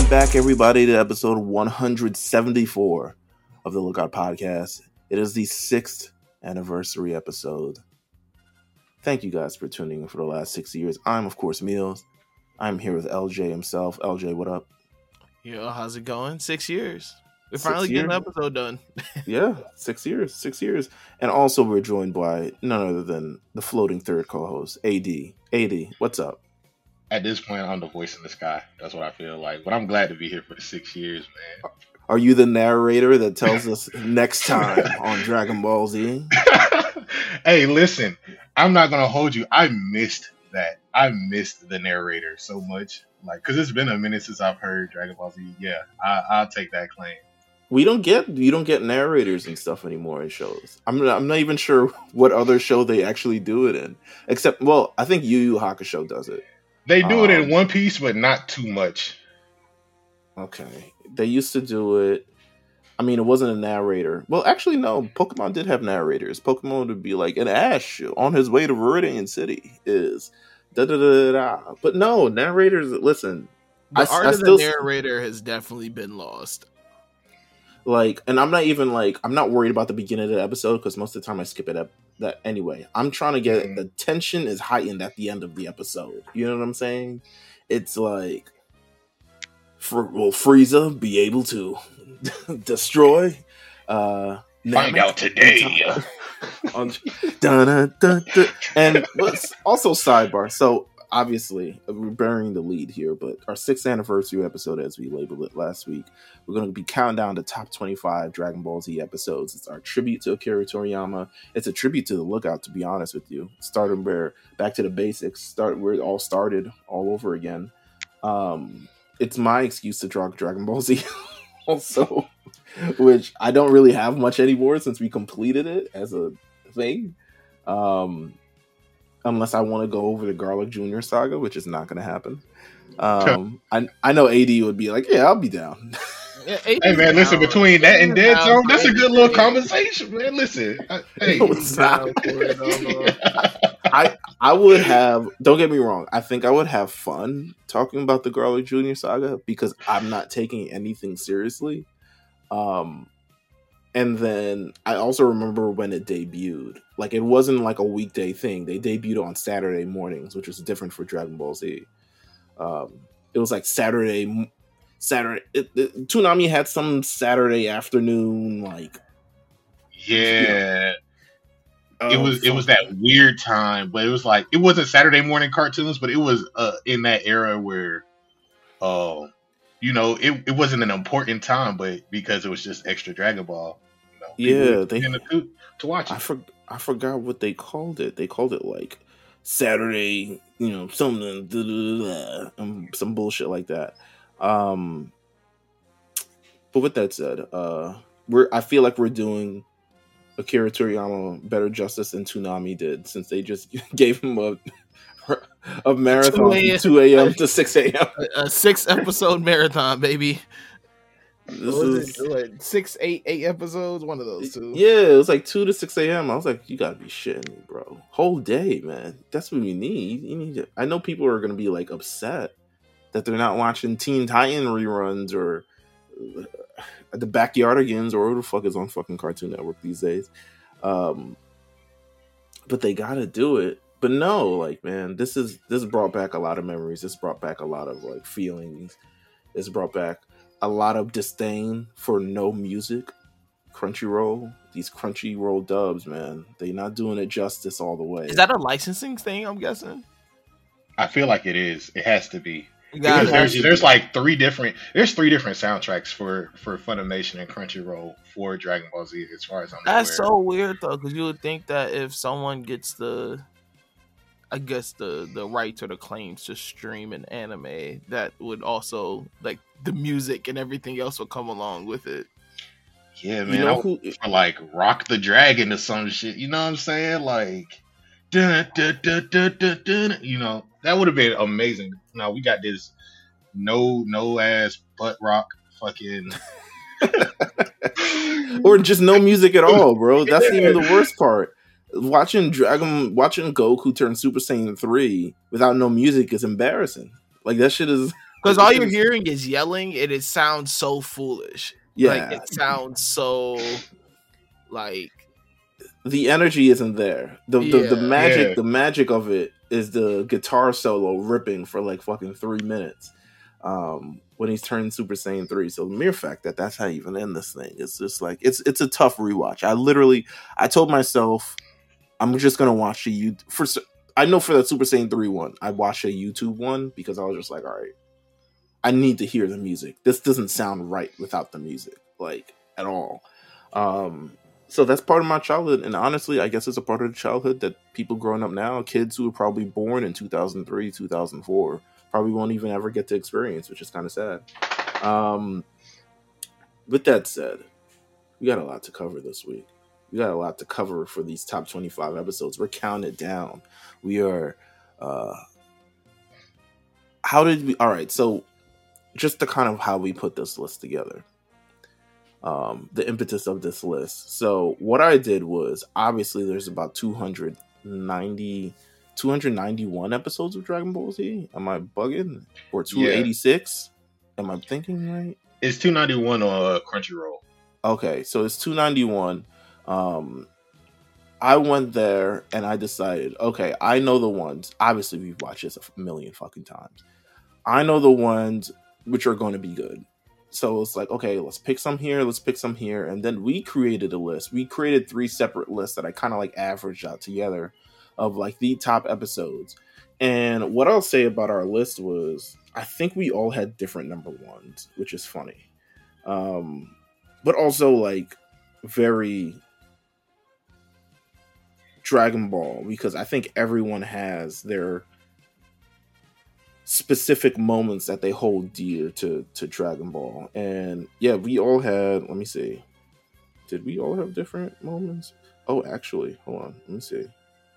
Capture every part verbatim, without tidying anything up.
Welcome back, everybody, to episode one hundred seventy-four of the Lookout Podcast. It is the sixth anniversary episode. Thank you guys for tuning in for the last six years. I'm, of course, Meals. I'm here with L J himself. L J, what up? Yo, how's it going? Six years. We're Six finally getting years. an episode done. Yeah, six years, six years. And also we're joined by none other than the floating third co-host, A D. A D, what's up? At this point, I'm the voice in the sky. That's what I feel like. But I'm glad to be here for the six years, man. Are you the narrator that tells us next time on Dragon Ball Z? Hey, listen, I'm not going to hold you. I missed that. I missed the narrator so much. Like, because it's been a minute since I've heard Dragon Ball Z. Yeah, I, I'll take that claim. We don't get you don't get narrators and stuff anymore in shows. I'm not, I'm not even sure what other show they actually do it in. Except, well, I think Yu Yu Hakusho does it. They do um, it in One Piece, but not too much. Okay, they used to do it. I mean, it wasn't a narrator. Well, actually, no. Pokemon did have narrators. Pokemon would be like, an Ash on his way to Viridian City is da da da da. But no, narrators. Listen, The I, art I of still the narrator has definitely been lost. like, and I'm not even like, I'm not worried about the beginning of the episode because most of the time I skip it up. That anyway, I'm trying to get Mhm. the tension is heightened at the end of the episode. You know what I'm saying? It's like, for, will Frieza be able to destroy? Uh, Find Namek out today. on, dun, dun, dun, dun. And let's also sidebar. So obviously we're burying the lead here, but our sixth anniversary episode, as we labeled it last week, we're going to be counting down the top twenty-five Dragon Ball Z episodes. It's our tribute to Akira Toriyama. It's a tribute to the Lookout, to be honest with you. Starting where back to the basics, start where it all started, all over again. Um, it's my excuse to draw Dragon Ball Z, also, which I don't really have much anymore since we completed it as a thing. Um, unless I want to go over the Garlic Junior saga, which is not going to happen. Um, I I know A D would be like, yeah, I'll be down. Yeah, Hey, man, listen, between that and Dead Zone, that's a good little conversation, man. Listen. I, hey. No, it's not. I I would have. Don't get me wrong. I think I would have fun talking about the Garlic Junior saga because I'm not taking anything seriously. Um, and then I also remember when it debuted. Like, it wasn't like a weekday thing. They debuted on Saturday mornings, which was different for Dragon Ball Z. Um, it was like Saturday. Saturday. It, it, Toonami had some Saturday afternoon, like. Yeah. Oh, It was it was that weird time, but it was like it wasn't Saturday morning cartoons, but it was uh, in that era where, uh, you know, it, it wasn't an important time, but because it was just extra Dragon Ball, you know, people Yeah, were they- in the to, to watch I it. for, I forgot what they called it. They called it like Saturday, you know, something, da, da, da, da, um, some bullshit like that. Um, but with that said, uh, we're I feel like we're doing Akira Toriyama better justice than Toonami did, since they just gave him a a marathon from two a.m. to six a.m. A six episode marathon, baby. This What was is it? Like six, eight, eight episodes. One of those two. yeah, it was like two to six a.m. I was like, you gotta be shitting me, bro. Whole day, man. That's what you need. You need to, I know people are gonna be like upset that they're not watching Teen Titan reruns or uh, the Backyardigans or whatever the fuck is on fucking Cartoon Network these days. Um, but they gotta do it. But no, like, man, this is this brought back a lot of memories. This brought back a lot of like feelings. This brought back a lot of disdain for no music. Crunchyroll, these Crunchyroll dubs, man, they not doing it justice all the way. Is that a licensing thing? I'm guessing. I feel like it is. It has to be. You Because got there's there's like three different there's three different soundtracks for for Funimation and Crunchyroll for Dragon Ball Z, as far as I'm That's aware. so weird though, because you would think that if someone gets the, I guess the the rights or the claims to stream an anime, that would also like the music and everything else would come along with it. Yeah, man. You know I who? for like Rock the Dragon or some shit. You know what I'm saying? Like, dun, dun, dun, dun, dun, dun, you know, that would have been amazing. Now we got this no no ass butt rock fucking Or just no music at all, bro. That's even the worst part. Watching Dragon, watching Goku turn Super Saiyan three without no music is embarrassing. Like, that shit is Because all you're hearing is yelling, and it sounds so foolish. Yeah, like it sounds so like the energy isn't there. The yeah. the, the magic Yeah. the magic of it is the guitar solo ripping for like fucking three minutes um, when he's turned Super Saiyan three. So the mere fact that that's how you even end this thing, it's just like it's it's a tough rewatch. I literally I told myself I'm just gonna watch the you for. I know for that Super Saiyan three one, I watched a YouTube one because I was just like, all right, I need to hear the music. This doesn't sound right without the music, like at all. Um, so that's part of my childhood, and honestly, I guess it's a part of the childhood that people growing up now, kids who were probably born in two thousand three, two thousand four, probably won't even ever get to experience, which is kind of sad. Um, with that said, we got a lot to cover this week. We got a lot to cover for these top twenty-five episodes. We're counting it down. We are. Uh, how did we? All right, so just the kind of how we put this list together. Um, the impetus of this list. So what I did was, obviously there's about two hundred ninety, two hundred ninety-one episodes of Dragon Ball Z. Am I bugging? Or two eighty-six? Yeah. Am I thinking right? It's two ninety-one on uh, Crunchyroll. Okay, so it's two ninety-one. Um, I went there and I decided, okay, I know the ones. Obviously, we've watched this a million fucking times. I know the ones which are going to be good. So it's like, okay, let's pick some here, let's pick some here. And then we created a list. We created three separate lists that I kind of like averaged out together of like the top episodes. And what I'll say about our list was, I think we all had different number ones, which is funny. Um, but also like very Dragon Ball, because I think everyone has their specific moments that they hold dear to to Dragon Ball. And yeah, we all had, let me see, did we all have different moments? Oh, actually, hold on, let me see.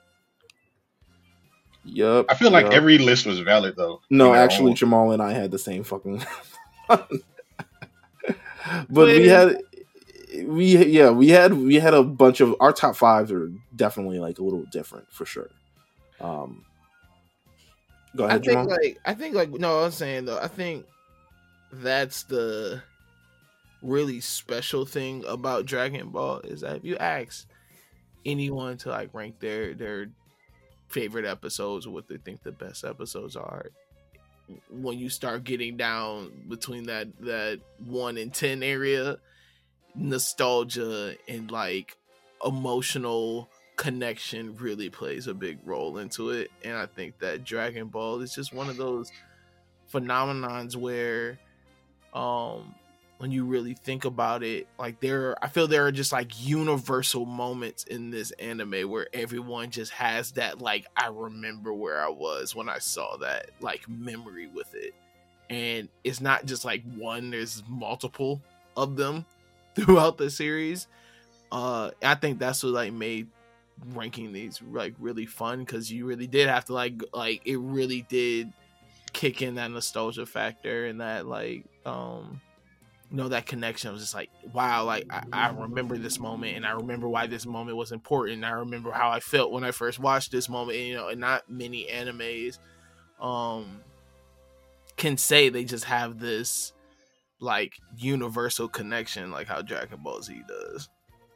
Yep. I feel like yep. every list was valid though. No, You know, actually, Jamal and I had the same fucking but we had we yeah we had we had a bunch of our top fives are definitely like a little different for sure. Um go ahead, I think Jamal. like I think like no, I'm saying though, I think that's the really special thing about Dragon Ball is that if you ask anyone to like rank their their favorite episodes, what they think the best episodes are, when you start getting down between that that one and ten area, nostalgia and like emotional connection really plays a big role into it. And I think that Dragon Ball is just one of those phenomenons where um when you really think about it, like there I feel there are just like universal moments in this anime where everyone just has that like I remember where I was when I saw that like memory with it. And it's not just like one, there's multiple of them throughout the series. uh I think that's what like made ranking these like really fun, because you really did have to like like it really did kick in that nostalgia factor and that like um you know, that connection. I was just like, wow, like I, I remember this moment and I remember why this moment was important. I remember how I felt when I first watched this moment. And, you know, and not many animes um can say they just have this like universal connection like how Dragon Ball Z does.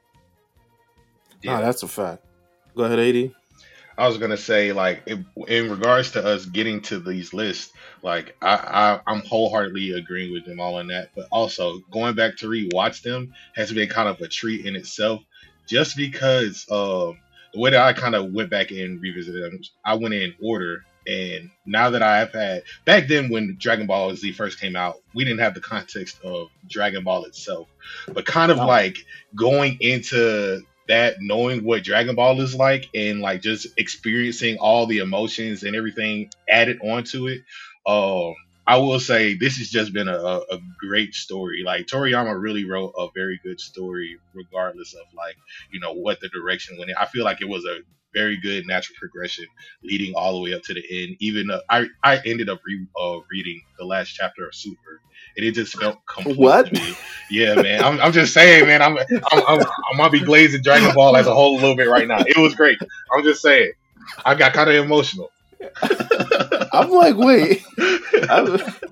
Yeah, oh, that's a fact. Go ahead, A D. I was gonna say, like, in, in regards to us getting to these lists, like, I, I, I'm wholeheartedly agreeing with them all on that. But also, going back to rewatch them has been kind of a treat in itself, just because um, the way that I kind of went back and revisited them, I went in order. And now that I've had, back then when Dragon Ball Z first came out, we didn't have the context of Dragon Ball itself. But kind of oh. like going into that, knowing what Dragon Ball is like and like just experiencing all the emotions and everything added onto it, um I will say this has just been a, a great story. Like Toriyama really wrote a very good story regardless of like, you know, what the direction went in. I feel like it was a very good natural progression leading all the way up to the end. Even uh, I I ended up re- uh, reading the last chapter of Super, and it just felt complete what? to me. Yeah, man. I'm, I'm just saying, man. I'm I'm, I'm I'm gonna be glazing Dragon Ball as a whole a little bit right now. It was great. I'm just saying. I got kind of emotional. I'm like, wait. I'm,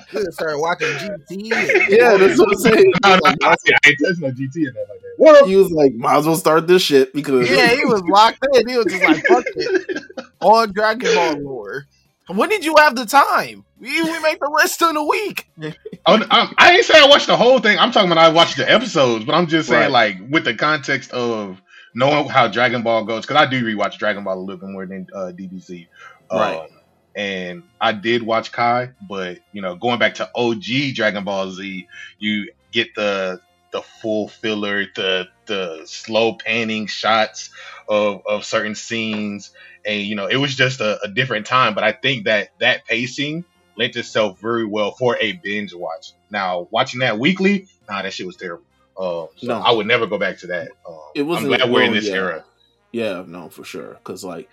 You started watching G T. Yeah, that's what I'm saying. No, no, I, I ain't touching no G T in that like that. What up? He was like, might as well start this shit because Yeah, he was locked in. He was just like, fuck it. All Dragon Ball lore. When did you have the time? We, we made the list in a week. I, I, I ain't say I watched the whole thing. I'm talking about I watched the episodes, but I'm just saying, Right. like, with the context of knowing how Dragon Ball goes, because I do rewatch Dragon Ball a little bit more than uh, D B Z. Right. Um, and I did watch Kai, but, you know, going back to O G Dragon Ball Z, you get the the full filler, the the slow panning shots of, of certain scenes. And, you know, it was just a, a different time. But I think that that pacing lent itself very well for a binge watch. Now, watching that weekly, nah, that shit was terrible. Uh, so No. I would never go back to that. Um, It wasn't- I'm glad we're in well, this yeah. era. yeah, no, for sure. Because like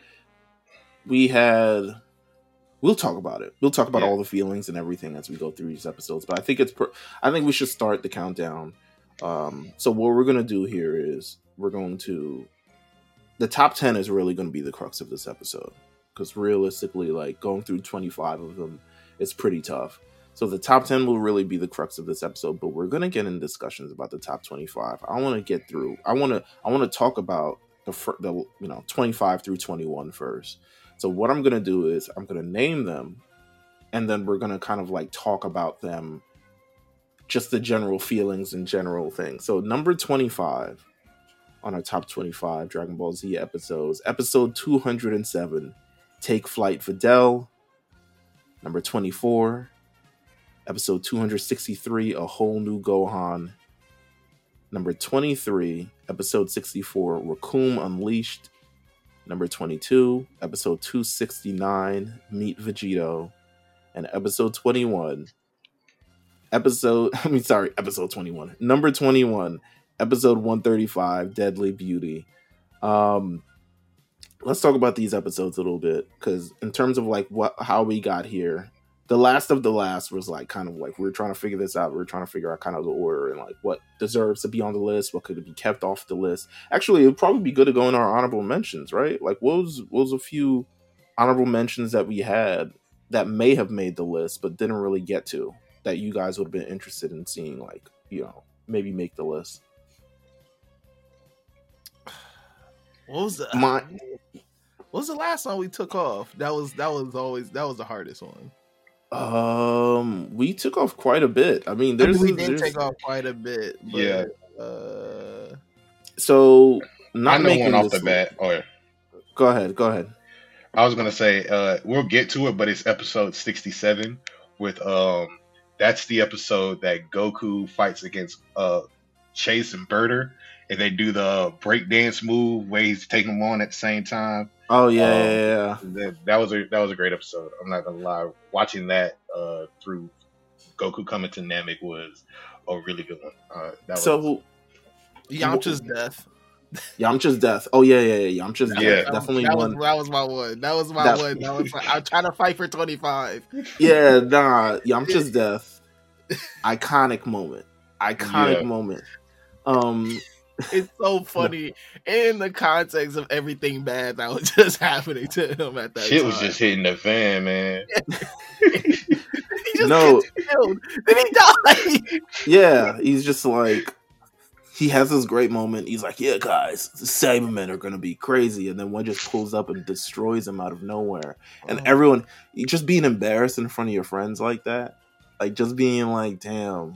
we had, we'll talk about it. We'll talk about Yeah. all the feelings and everything as we go through these episodes. But I think it's, per- I think we should start the countdown. Um, so what we're gonna do here is we're going to, the top ten is really going to be the crux of this episode. Because realistically, like going through twenty-five of them, it's pretty tough. So the top ten will really be the crux of this episode, but we're gonna get in discussions about the top twenty-five. I want to get through. I want to. I want to talk about the fir- the you know twenty-five through twenty-one first. So what I'm gonna do is I'm gonna name them, and then we're gonna kind of like talk about them, just the general feelings and general things. So number twenty-five on our top twenty-five Dragon Ball Z episodes, episode two hundred seven, Take Flight Videl. Number twenty-four. Episode two hundred sixty-three, A Whole New Gohan. Number twenty-three, episode sixty-four, Raccoon Unleashed. Number twenty-two, episode two sixty-nine, Meet Vegito. And episode twenty-one, episode, I mean, sorry, episode twenty-one. Number twenty-one, episode one thirty-five, Deadly Beauty. Um, let's talk about these episodes a little bit, because in terms of like what how we got here, the last of the last was like kind of like we were trying to figure this out. We were trying to figure out kind of the order and like what deserves to be on the list, what could be kept off the list. Actually, it would probably be good to go in our honorable mentions, right? Like what was what was a few honorable mentions that we had that may have made the list but didn't really get to, that you guys would have been interested in seeing, like, you know, maybe make the list. What was the My What was the last one we took off? That was that was always that was the hardest one. um, we took off quite a bit. I mean, there's we a- did there's- take off quite a bit. But, Yeah. Uh, So not I know making one off this the bat. Oh, yeah. Go ahead, go ahead. I was gonna say uh, we'll get to it, but it's episode sixty-seven with um. That's the episode that Goku fights against uh Chase and Birder, and they do the breakdance move where he's taking them on at the same time. Oh yeah, Um, yeah, yeah. That, that was a that was a great episode. I'm not gonna lie. Watching that uh through Goku coming to Namek was a really good one. Uh, that was, So Yamcha's death. Yamcha's death. Oh yeah, yeah, yeah. Yamcha's death. Yeah. Definitely that one. Was, that was my one. That was my That- one. That was my, I'm trying to fight for twenty-five. Yeah, nah. Yamcha's death. Iconic moment. Iconic Yeah. moment. Um, It's so funny in the context of everything bad that was just happening to him at that shit time. was just hitting the fan, man. he just No. gets killed. Then he died. yeah, he's just like, he has this great moment. He's like, yeah, guys, the Cybermen are gonna be crazy, and then one just pulls up and destroys him out of nowhere. And Oh. everyone, you just being embarrassed in front of your friends like that, like just being like, damn,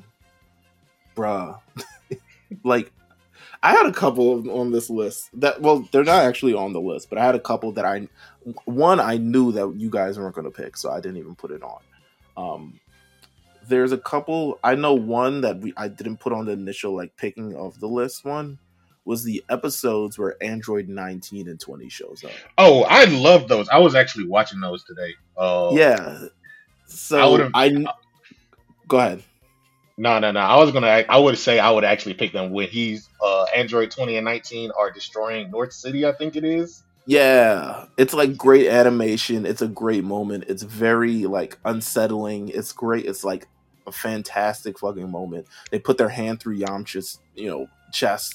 bruh. Like, I had a couple of, on this list that, well, they're not actually on the list, but I had a couple that I, one I knew that you guys weren't going to pick, so I didn't even put it on. Um, there's a couple, I know one that we I didn't put on the initial like picking of the list. One was the episodes where Android nineteen and twenty shows up. Oh, I love those. I was actually watching those today. Uh, Yeah, I so would've- I, I go ahead. No, no, no. I was gonna. I would say I would actually pick them when he's uh, Android twenty and nineteen are destroying North City. I think it is. Yeah, it's like great animation. It's a great moment. It's very like unsettling. It's great. It's like a fantastic fucking moment. They put their hand through Yamcha's, you know, chest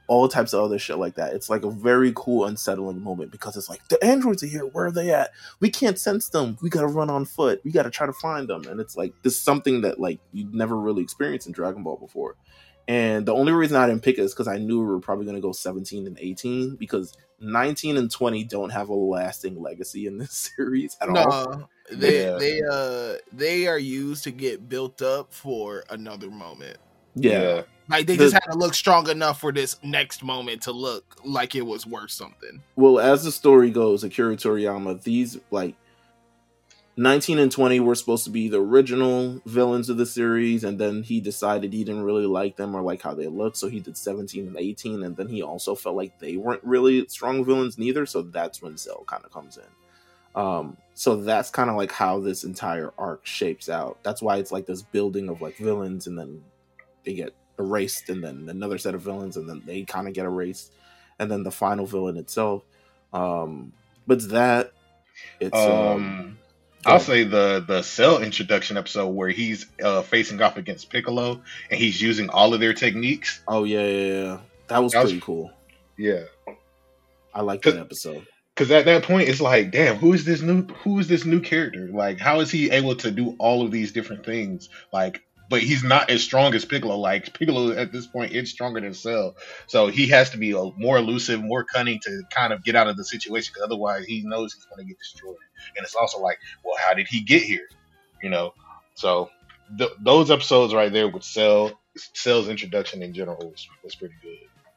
all types of other shit like that. It's like a very cool, unsettling moment because it's like, the androids are here. Where are they at? We can't sense them. We got to run on foot. We got to try to find them. And it's like, this is something that like you'd never really experienced in Dragon Ball before. And the only reason I didn't pick it is because I knew we were probably going to go seventeen and eighteen, because nineteen and twenty don't have a lasting legacy in this series at no, all. No, they Yeah. they uh they are used to get built up for another moment. Yeah. Like they The- just had to look strong enough for this next moment to look like it was worth something. Well, as the story goes, Akira Toriyama, these like nineteen and twenty were supposed to be the original villains of the series, and then he decided he didn't really like them or like how they looked, so he did seventeen and eighteen, and then he also felt like they weren't really strong villains neither, so that's when Cell kind of comes in. Um, so that's kind of like how this entire arc shapes out. That's why it's like this building of like villains, and then they get erased, and then another set of villains, and then they kind of get erased, and then the final villain itself. Um, but it's that it's um, Um, I'll say the the Cell introduction episode where he's uh, facing off against Piccolo and he's using all of their techniques. oh yeah, yeah, yeah. That was That was- pretty cool. Yeah, I like that episode. because at that point it's like, damn, who is this new who is this new character? Like, how is he able to do all of these different things? Like, but he's not as strong as Piccolo. Like Piccolo at this point is stronger than Cell, so he has to be a, more elusive, more cunning to kind of get out of the situation. Because otherwise, he knows he's going to get destroyed. And it's also like, well, how did he get here? You know, so th- those episodes right there with Cell, Cell's introduction in general was, was pretty good.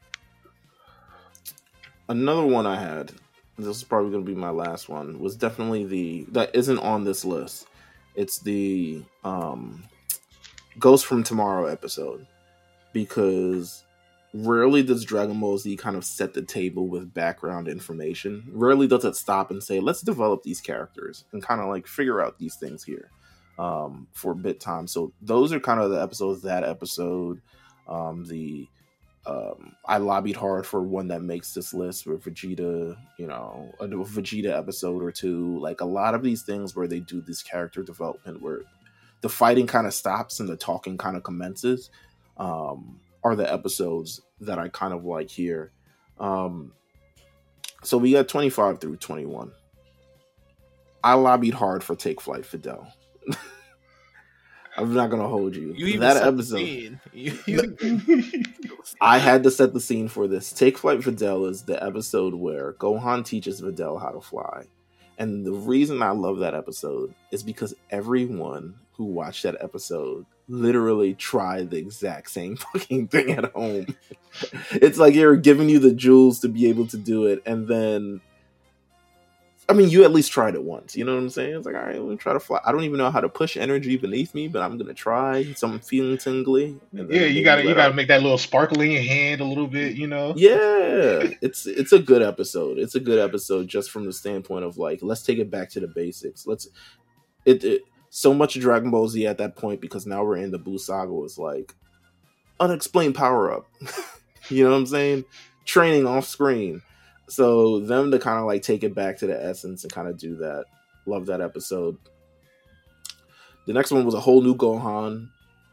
Another one I had, this is probably going to be my last one, was definitely the that isn't on this list. It's the um, Ghost from Tomorrow episode, because rarely does Dragon Ball Z kind of set the table with background information. Rarely does it stop and say, let's develop these characters and kind of like figure out these things here um, for a bit time. So those are kind of the episodes, that episode, um, the um, I lobbied hard for one that makes this list with Vegeta, you know, a Vegeta episode or two. Like a lot of these things where they do this character development where the fighting kind of stops and the talking kind of commences. Um, are the episodes that I kind of like here. Um, so we got twenty-five through twenty-one. I lobbied hard for Take Flight Fidel. I'm not gonna hold you. You even that set the episode, scene. You, you, I had to set the scene for this. Take Flight Fidel is the episode where Gohan teaches Videl how to fly. And the reason I love that episode is because everyone who watched that episode literally tried the exact same fucking thing at home. It's like you're giving you the jewels to be able to do it, and then I mean, you at least tried it once. You know what I'm saying? It's like, all right, let me try to fly. I don't even know how to push energy beneath me, but I'm gonna try. So I'm feeling tingly. And then Yeah, you maybe gotta you let gotta out. make that little sparkle in your hand a little bit, you know. Yeah, it's it's a good episode. It's a good episode just from the standpoint of like, let's take it back to the basics. Let's it, it so much Dragon Ball Z at that point, because now we're in the Buu Saga, was like unexplained power up. You know what I'm saying? Training off screen. So them to kind of like take it back to the essence and kind of do that. Love that episode. The next one was a whole new Gohan.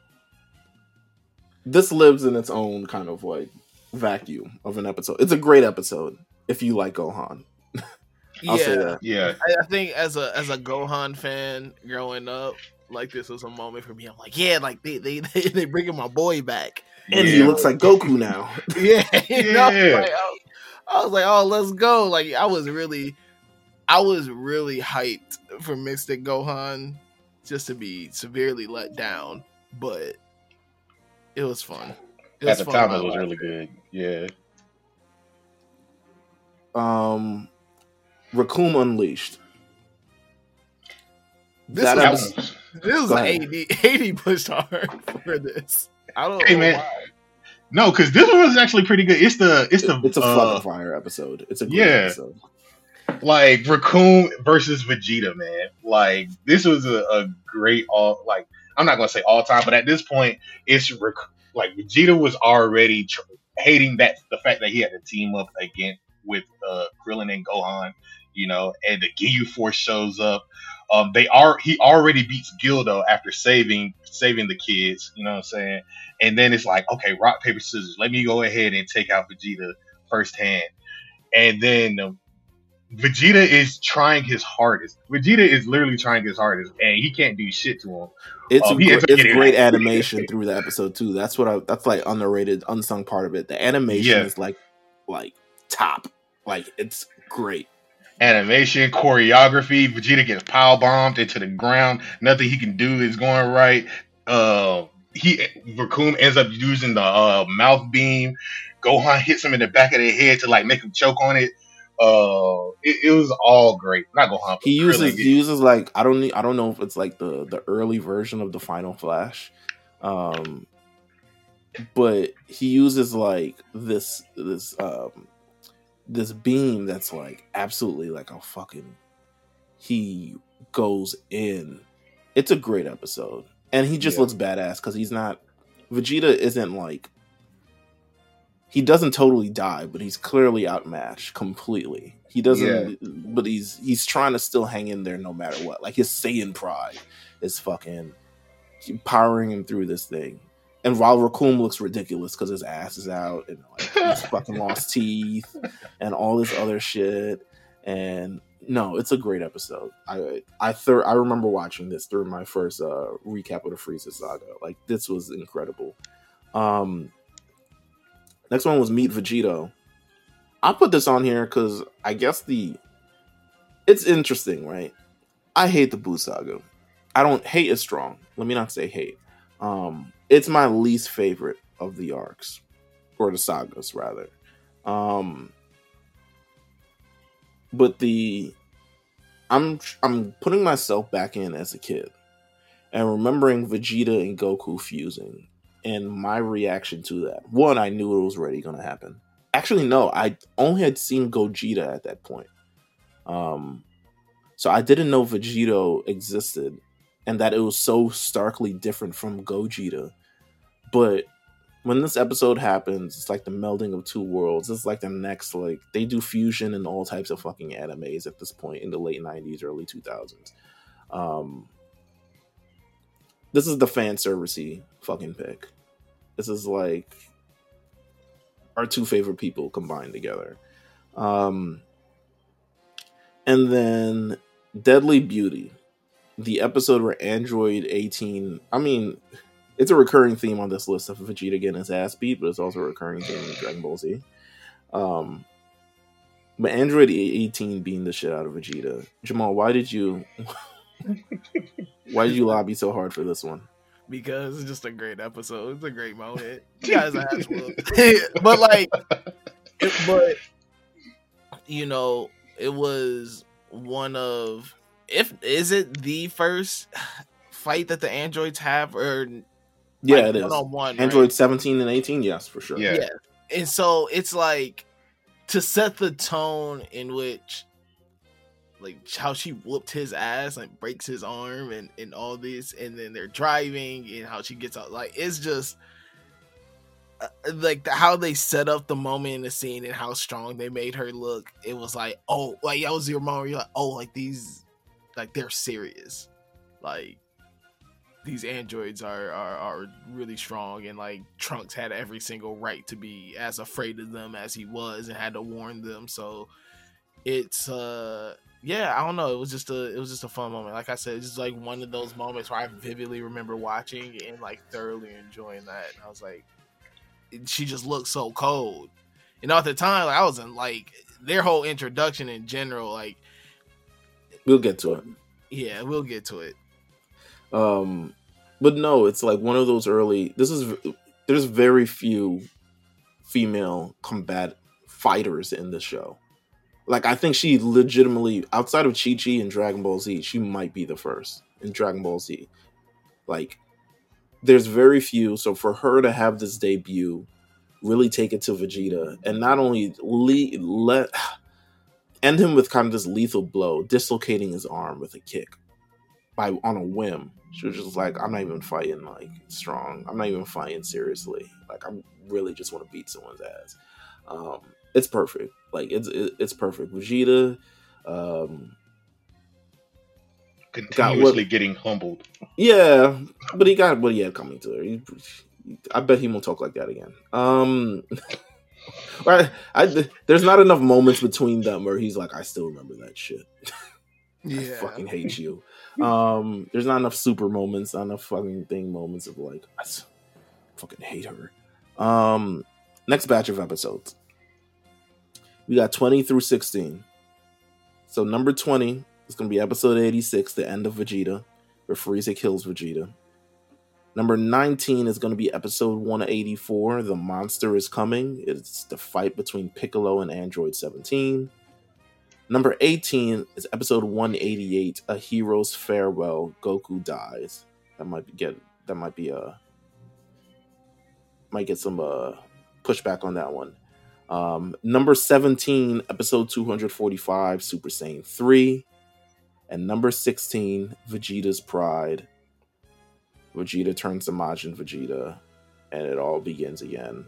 This lives in its own kind of like vacuum of an episode. It's a great episode if you like Gohan. I'll say yeah, that. Yeah, I, I think as a as a Gohan fan growing up, like this was a moment for me. I'm like, yeah, like they they they, they bringing my boy back, And yeah. he looks like Goku now. yeah, you know? Yeah. Like, I, I was like, oh, let's go. Like I was really, I was really hyped for Mystic Gohan, just to be severely let down, but it was fun. It at the fun time while it was I really watched it. good. Yeah, Um, Raccoon Unleashed. This that was- That episode, was- This was Go ahead. eighty. eighty pushed hard for this. I don't Hey, know man. why. no, because this one was actually pretty good. It's the it's the it's a uh, fucking fire episode. It's a great yeah. episode. like Raccoon versus Vegeta, man. Like this was a, a great all. Like I'm not gonna say all time, but at this point, it's Rac- like Vegeta was already tr- hating that the fact that he had to team up again with uh, Krillin and Gohan. you know, and the Ginyu Force shows up. Um, they are he already beats Gildo after saving saving the kids, you know what I'm saying? And then it's like, okay, rock paper scissors. Let me go ahead and take out Vegeta firsthand. And then um, Vegeta is trying his hardest. Vegeta is literally trying his hardest, and he can't do shit to him. It's um, gr- it's getting, great animation through the episode too. That's what I. That's like underrated, unsung part of it. The animation yeah. is like, like top. Like it's great. Animation, choreography. Vegeta gets power bombed into the ground. Nothing he can do is going right. Uh, he Recoome ends up using the uh, mouth beam. Gohan hits him in the back of the head to like make him choke on it. Uh, it, it was all great. Not Gohan. He uses he uses like I don't need, I don't know if it's like the the early version of the Final Flash, um, but he uses like this this um this beam that's like absolutely like a fucking. He goes in. It's a great episode, and he just yeah. looks badass because he's not. Vegeta isn't like. He doesn't totally die, but he's clearly outmatched completely. He doesn't, yeah. but he's he's trying to still hang in there no matter what. Like his Saiyan pride is fucking powering him through this thing. And while Recoome looks ridiculous because his ass is out and like he's fucking lost teeth and all this other shit. And no, it's a great episode. I I thir- I remember watching this during my first uh, recap of the Frieza saga. Like this was incredible. Um. Next one was Meet Vegito. I put this on here because I guess the it's interesting, right? I hate the Buu saga. I don't hate is strong. Let me not say hate. Um, it's my least favorite of the arcs or the sagas, rather. Um, but the I'm I'm putting myself back in as a kid and remembering Vegeta and Goku fusing. And my reaction to that. One, I knew it was already going to happen. Actually, no. I only had seen Gogeta at that point. Um, so I didn't know Vegito existed. And that it was so starkly different from Gogeta. But when this episode happens, it's like the melding of two worlds. It's like the next, like, they do fusion in all types of fucking animes at this point in the late nineties, early two thousands. Um... This is the fan servicey fucking pick. This is like our two favorite people combined together. Um, and then Deadly Beauty, the episode where Android eighteen. I mean, it's a recurring theme on this list of Vegeta getting his ass beat, but it's also a recurring theme in Dragon Ball Z. Um, but Android eighteen beating the shit out of Vegeta. Jamal, why did you? Why did you lobby so hard for this one? Because it's just a great episode. It's a great moment. You guys are but like, it, but you know, it was one of if is it the first fight that the androids have, or yeah, like it is one-on-one, Android right? seventeen and eighteen, yes, for sure. Yeah. yeah, and so it's like to set the tone in which. Like how she whooped his ass and breaks his arm and, and all this, and then they're driving and how she gets out. Like it's just uh, like the, how they set up the moment in the scene and how strong they made her look. It was like, oh, like that was your moment. You're like, oh, like these, like they're serious. Like these androids are, are are really strong, and like Trunks had every single right to be as afraid of them as he was and had to warn them. So it's uh. Yeah, I don't know. It was just a, it was just a fun moment. Like I said, it's just like one of those moments where I vividly remember watching and like thoroughly enjoying that. And I was like, she just looked so cold. You know, at the time, like, I was in like their whole introduction in general. Like, we'll get to it. Yeah, we'll get to it. Um, but no, it's like one of those early. This is there's very few female combat fighters in this show. Like, I think she legitimately, outside of Chi-Chi and Dragon Ball Z, she might be the first in Dragon Ball Z. Like, there's very few. So for her to have this debut, really take it to Vegeta, and not only le- let end him with kind of this lethal blow, dislocating his arm with a kick by on a whim. She was just like, I'm not even fighting like strong. I'm not even fighting seriously. Like, I really just want to beat someone's ass. Um, it's perfect. Like it's it's perfect. Vegeta, Um, Continuously getting humbled. Yeah, but he got what he had coming to it. He, I bet he won't talk like that again. Um, I, I, there's not enough moments between them where he's like, I still remember that shit. Yeah. I fucking hate you. Um, there's not enough super moments, not enough fucking thing moments of like, I fucking hate her. Um, next batch of episodes. We got twenty through sixteen. So number twenty is going to be episode eighty-six, The End of Vegeta, where Frieza kills Vegeta. Number nineteen is going to be episode one eighty-four, The Monster is Coming. It's the fight between Piccolo and Android seventeen. Number eighteen is episode one eighty-eight, A Hero's Farewell, Goku Dies. That might be get that might be a might get some uh, pushback on that one. Um, number seventeen, episode two forty-five, Super Saiyan three. And number sixteen, Vegeta's Pride. Vegeta turns to Majin Vegeta, and it all begins again.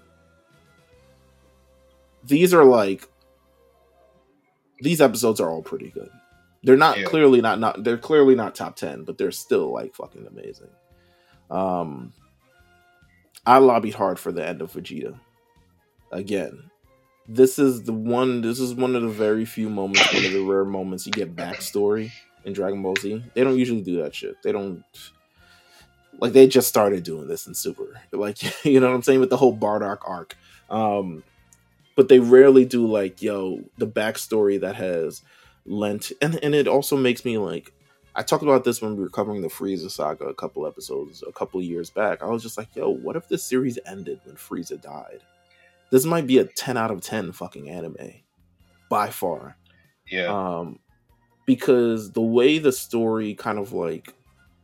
These are like, these episodes are all pretty good. They're not yeah. clearly not, not they're clearly not top ten, but they're still like fucking amazing. Um, I lobbied hard for the end of Vegeta. Again, this is the one. This is one of the very few moments, one of the rare moments you get backstory in Dragon Ball Z. They don't usually do that shit. They don't. Like, they just started doing this in Super. Like, you know what I'm saying? With the whole Bardock arc. Um, but they rarely do, like, yo, the backstory that has lent... And, and it also makes me, like... I talked about this when we were covering the Frieza saga a couple episodes, a couple years back. I was just like, yo, what if this series ended when Frieza died? This might be a ten out of ten fucking anime. By far. Yeah. Um, because the way the story kind of, like...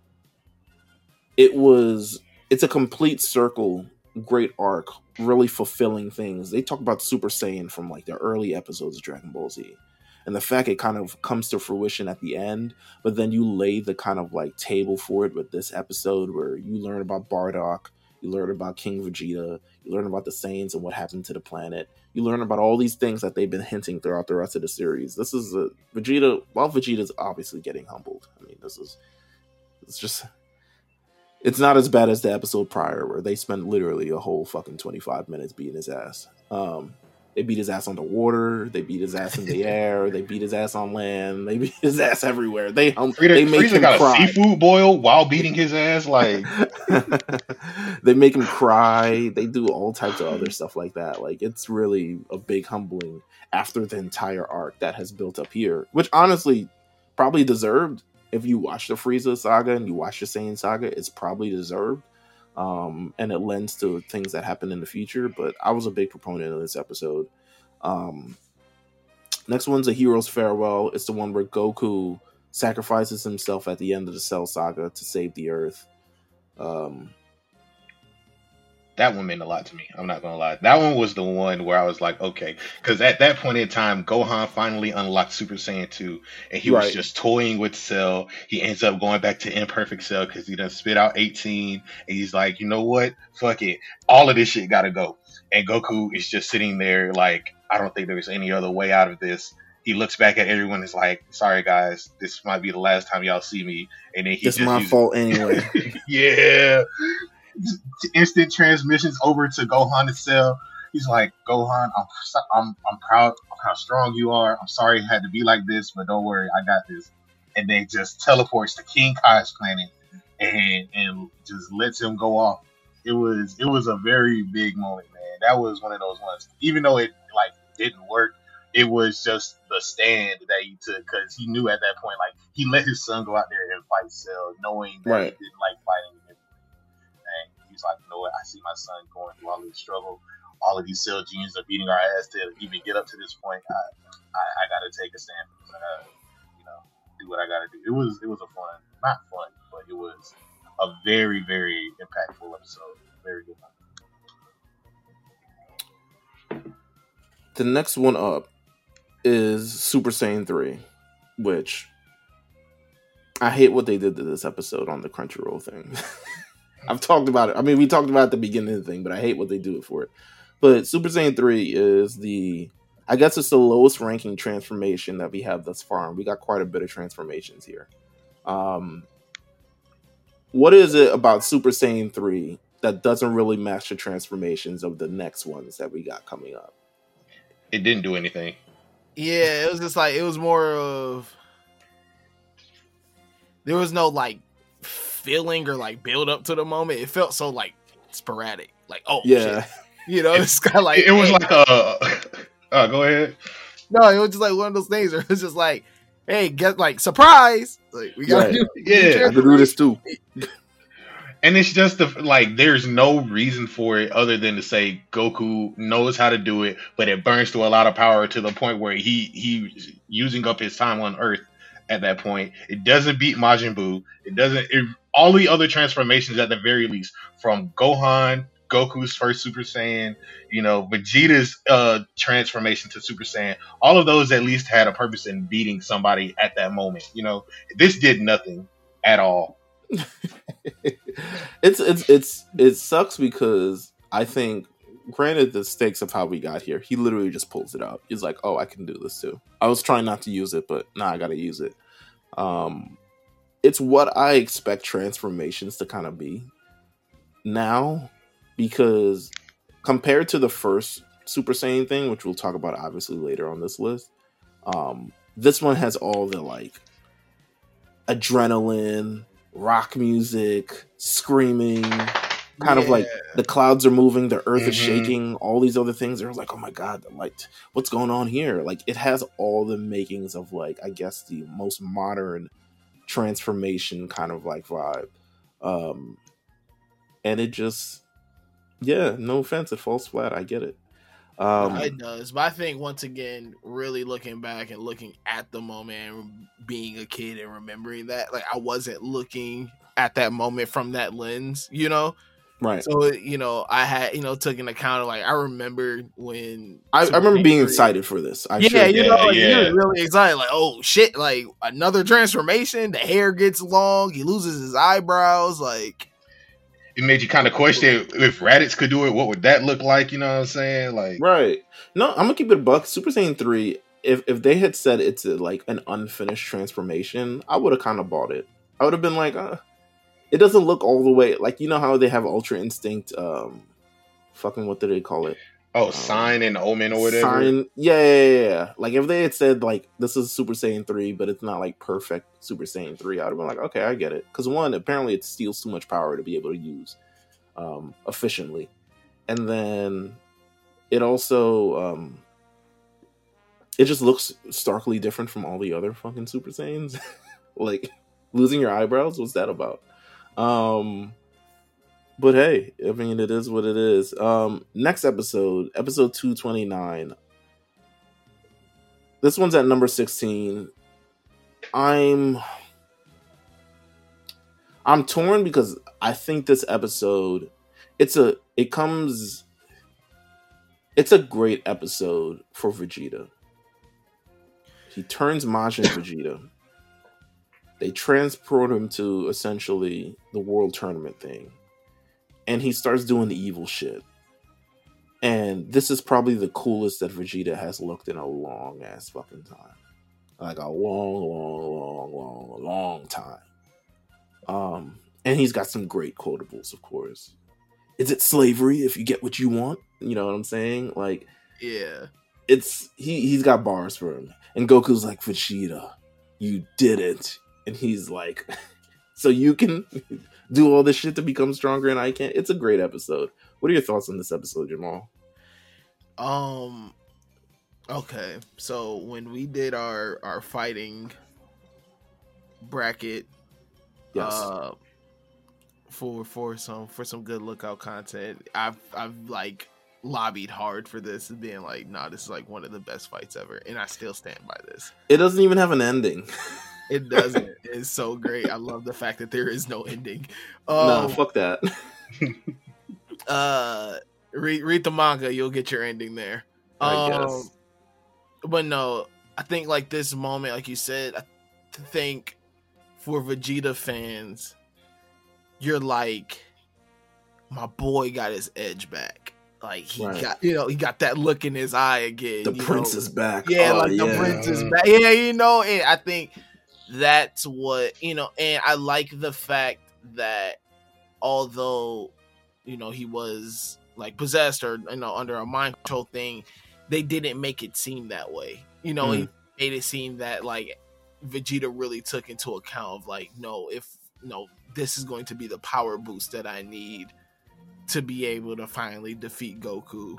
It was, it's a complete circle, great arc, really fulfilling things. They talk about Super Saiyan from like the early episodes of Dragon Ball Z. And the fact it kind of comes to fruition at the end, but then you lay the kind of like table for it with this episode where you learn about Bardock, you learn about King Vegeta, you learn about the Saiyans and what happened to the planet. You learn about all these things that they've been hinting throughout the rest of the series. This is a, Vegeta, while Vegeta's obviously getting humbled. I mean, this is, it's just... It's not as bad as the episode prior where they spent literally a whole fucking twenty-five minutes beating his ass. Um, they beat his ass on the water. They beat his ass in the air. They beat his ass on land. They beat his ass everywhere. They um, Frieza, they make Frieza him got cry. a seafood boil while beating his ass. Like they make him cry. They do all types of other stuff like that. Like, it's really a big humbling after the entire arc that has built up here, which honestly probably deserved. If you watch the Frieza saga and you watch the Saiyan saga, it's probably deserved. Um, and it lends to things that happen in the future. But I was a big proponent of this episode. Um, next one's A Hero's Farewell. It's the one where Goku sacrifices himself at the end of the Cell saga to save the Earth. Um, that one meant a lot to me. I'm not gonna lie. That one was the one where I was like, okay, because at that point in time, Gohan finally unlocked Super Saiyan two, and he right. was just toying with Cell. He ends up going back to Imperfect Cell because he done spit out eighteen, and he's like, you know what? Fuck it. All of this shit gotta go. And Goku is just sitting there like, I don't think there's any other way out of this. He looks back at everyone and is like, sorry guys, this might be the last time y'all see me. And then he It's just my uses- fault anyway. Yeah. Instant transmissions over to Gohan and Cell. He's like, Gohan, I'm I'm I'm proud of how strong you are. I'm sorry it had to be like this, but don't worry, I got this. And then just teleports to King Kai's planet and and just lets him go off. It was it was a very big moment, man. That was one of those ones. Even though it like didn't work, it was just the stand that he took because he knew at that point, like he let his son go out there and fight Cell, knowing that right. he didn't like fighting. He's like, you know what? I see my son going through all this struggle. All of these Cell Genies are beating our ass to even get up to this point. I, I, I got to take a stand. I gotta, you know, do what I got to do. It was, it was a fun, not fun, but it was a very, very impactful episode. Very good one. The next one up is Super Saiyan three, which I hate what they did to this episode on the Crunchyroll thing. I've talked about it. I mean, we talked about it at the beginning of the thing, but I hate what they do it for it. But Super Saiyan three is the I guess it's the lowest ranking transformation that we have thus far, and we got quite a bit of transformations here. Um, what is it about Super Saiyan three that doesn't really match the transformations of the next ones that we got coming up? It didn't do anything. Yeah, it was just like, it was more of, there was no like feeling or like build up to the moment. It felt so like sporadic. Like, oh Yeah. shit. You know, it's kind of like, It, it was hey. like a. Uh, go ahead. No, it was just like one of those things where it was just like, hey, get like surprise. Like we got Right. to Yeah. I could do this too. And it's just the like, there's no reason for it other than to say Goku knows how to do it, but it burns through a lot of power to the point where he he's using up his time on Earth at that point. It doesn't beat Majin Buu. It doesn't. It, all the other transformations, at the very least, from Gohan, Goku's first Super Saiyan, you know, Vegeta's uh, transformation to Super Saiyan, all of those at least had a purpose in beating somebody at that moment. You know, this did nothing at all. it's it's it's it sucks because I think, granted the stakes of how we got here, he literally just pulls it out. He's like, oh, I can do this too. I was trying not to use it, but nah, I gotta use it. Um, it's what I expect transformations to kind of be now, because compared to the first Super Saiyan thing, which we'll talk about obviously later on this list, um, this one has all the like adrenaline, rock music, screaming, kind Yeah. of like the clouds are moving, the earth is Mhm. shaking, all these other things. They're like, oh my god, like what's going on here? Like it has all the makings of like, I guess the most modern transformation kind of like vibe. Um, and it just, yeah, no offense, it falls flat. I get it. Um, it does, but I think once again, really looking back and looking at the moment and being a kid and remembering that, like I wasn't looking at that moment from that lens, you know. right. So you know, I had you know took into account of, like I remember when I, I Super remember Saiyan being three- excited for this. I yeah, sure you did. know, Yeah, like, yeah. you're really excited. Like, oh shit, like another transformation. The hair gets long. He loses his eyebrows. Like, It made you kind of question if Raditz could do it, what would that look like? You know what I'm saying? Like, Right. No, I'm gonna keep it a buck. Super Saiyan three, if if they had said it's a, like an unfinished transformation, I would have kind of bought it. I would have been like, uh, it doesn't look all the way like, you know how they have Ultra Instinct, um, fucking what do they call it? oh, Um, Sign and Omen or whatever. Sign, yeah, yeah, yeah, yeah. Like if they had said like this is Super Saiyan three, but it's not like perfect Super Saiyan three, I'd have been like, okay, I get it. Because one, apparently it steals too much power to be able to use um, efficiently, and then it also um, it just looks starkly different from all the other fucking Super Saiyans. Like losing your eyebrows, what's that about? Um, but hey, I mean, it is what it is. Um, next episode, episode two twenty-nine. This one's at number sixteen. I'm I'm torn because I think this episode, it's a it comes it's a great episode for Vegeta. He turns Majin Vegeta. They transport him to essentially the world tournament thing. And he starts doing the evil shit. And this is probably the coolest that Vegeta has looked in a long ass fucking time. Like a long, long, long, long, long time. Um, and he's got some great quotables, of course. Is it slavery if you get what you want? You know what I'm saying? Like, yeah, it's he he's got bars for him. And Goku's like, Vegeta, you did it. And he's like, so you can do all this shit to become stronger and I can't? It's a great episode. What are your thoughts on this episode, Jamal? Um. Okay, so when we did our our fighting bracket, Yes. uh, for for some for some good lookout content, I've I've like lobbied hard for this, and being like, nah, this is like one of the best fights ever, and I still stand by this. It doesn't even have an ending. It doesn't. It's so great. I love the fact that there is no ending. Um, Nah, fuck that. uh, read read the manga, you'll get your ending there. I Um, guess. But no, I think like this moment, like you said, I think for Vegeta fans, you're like, my boy got his edge back. Like he Right. got, you know, he got that look in his eye again. The you prince know? is back. Yeah, Oh, like yeah. the prince is back. Yeah, you know, and I think that's what, you know, and I like the fact that although, you know, he was like possessed or, you know, under a mind control thing, they didn't make it seem that way. You know, Mm. it made it seem that like Vegeta really took into account of like, no, if no, this is going to be the power boost that I need to be able to finally defeat Goku.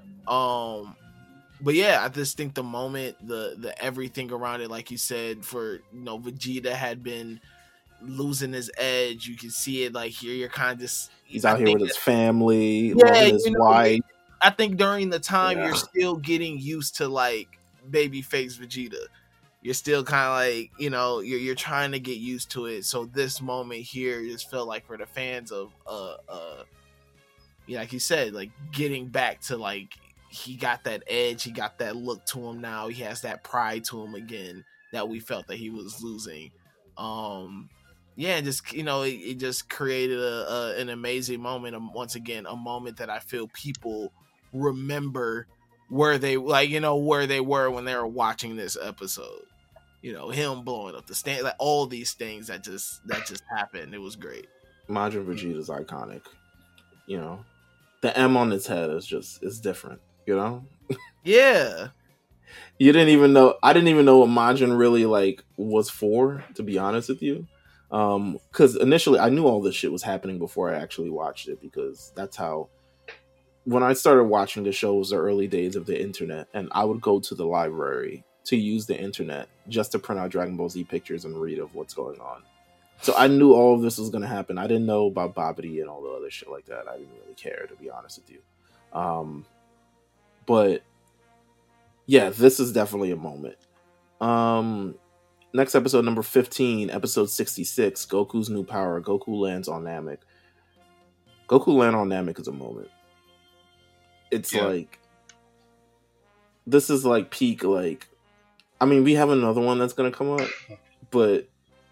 Um, but yeah, I just think the moment, the the everything around it, like you said, for you know, Vegeta had been losing his edge. You can see it like here. You're kind of just He's I out here think with his that- family, Yeah, loving his you know, wife. I think during the time Yeah. you're still getting used to like babyface Vegeta. You're still kind of like, you know, you're you're trying to get used to it. So this moment here just felt like for the fans of uh uh yeah, like you said, like getting back to like he got that edge, he got that look to him now. He has that pride to him again that we felt that he was losing. Um yeah, and just you know, it, it just created a, a an amazing moment. Um, once again, a moment that I feel people remember where they like, you know, where they were when they were watching this episode. You know, him blowing up the stand, like all these things that just that just happened. It was great. Majin Vegeta's iconic. You know, the M on his head is just is different. You know, Yeah. you didn't even know. I didn't even know what Majin really like was for. To be honest with you, um, because initially I knew all this shit was happening before I actually watched it. Because that's how. When I started watching the show was the early days of the internet, and I would go to the library to use the internet just to print out Dragon Ball Z pictures and read of what's going on. So I knew all of this was going to happen. I didn't know about Babidi and all the other shit like that. I didn't really care, to be honest with you. Um, but yeah, this is definitely a moment. Um, next episode, number fifteen, episode sixty-six, Goku's New Power. Goku lands on Namek. Goku land on Namek is a moment. It's Yeah. like, this is like peak, like, I mean, we have another one that's going to come up, but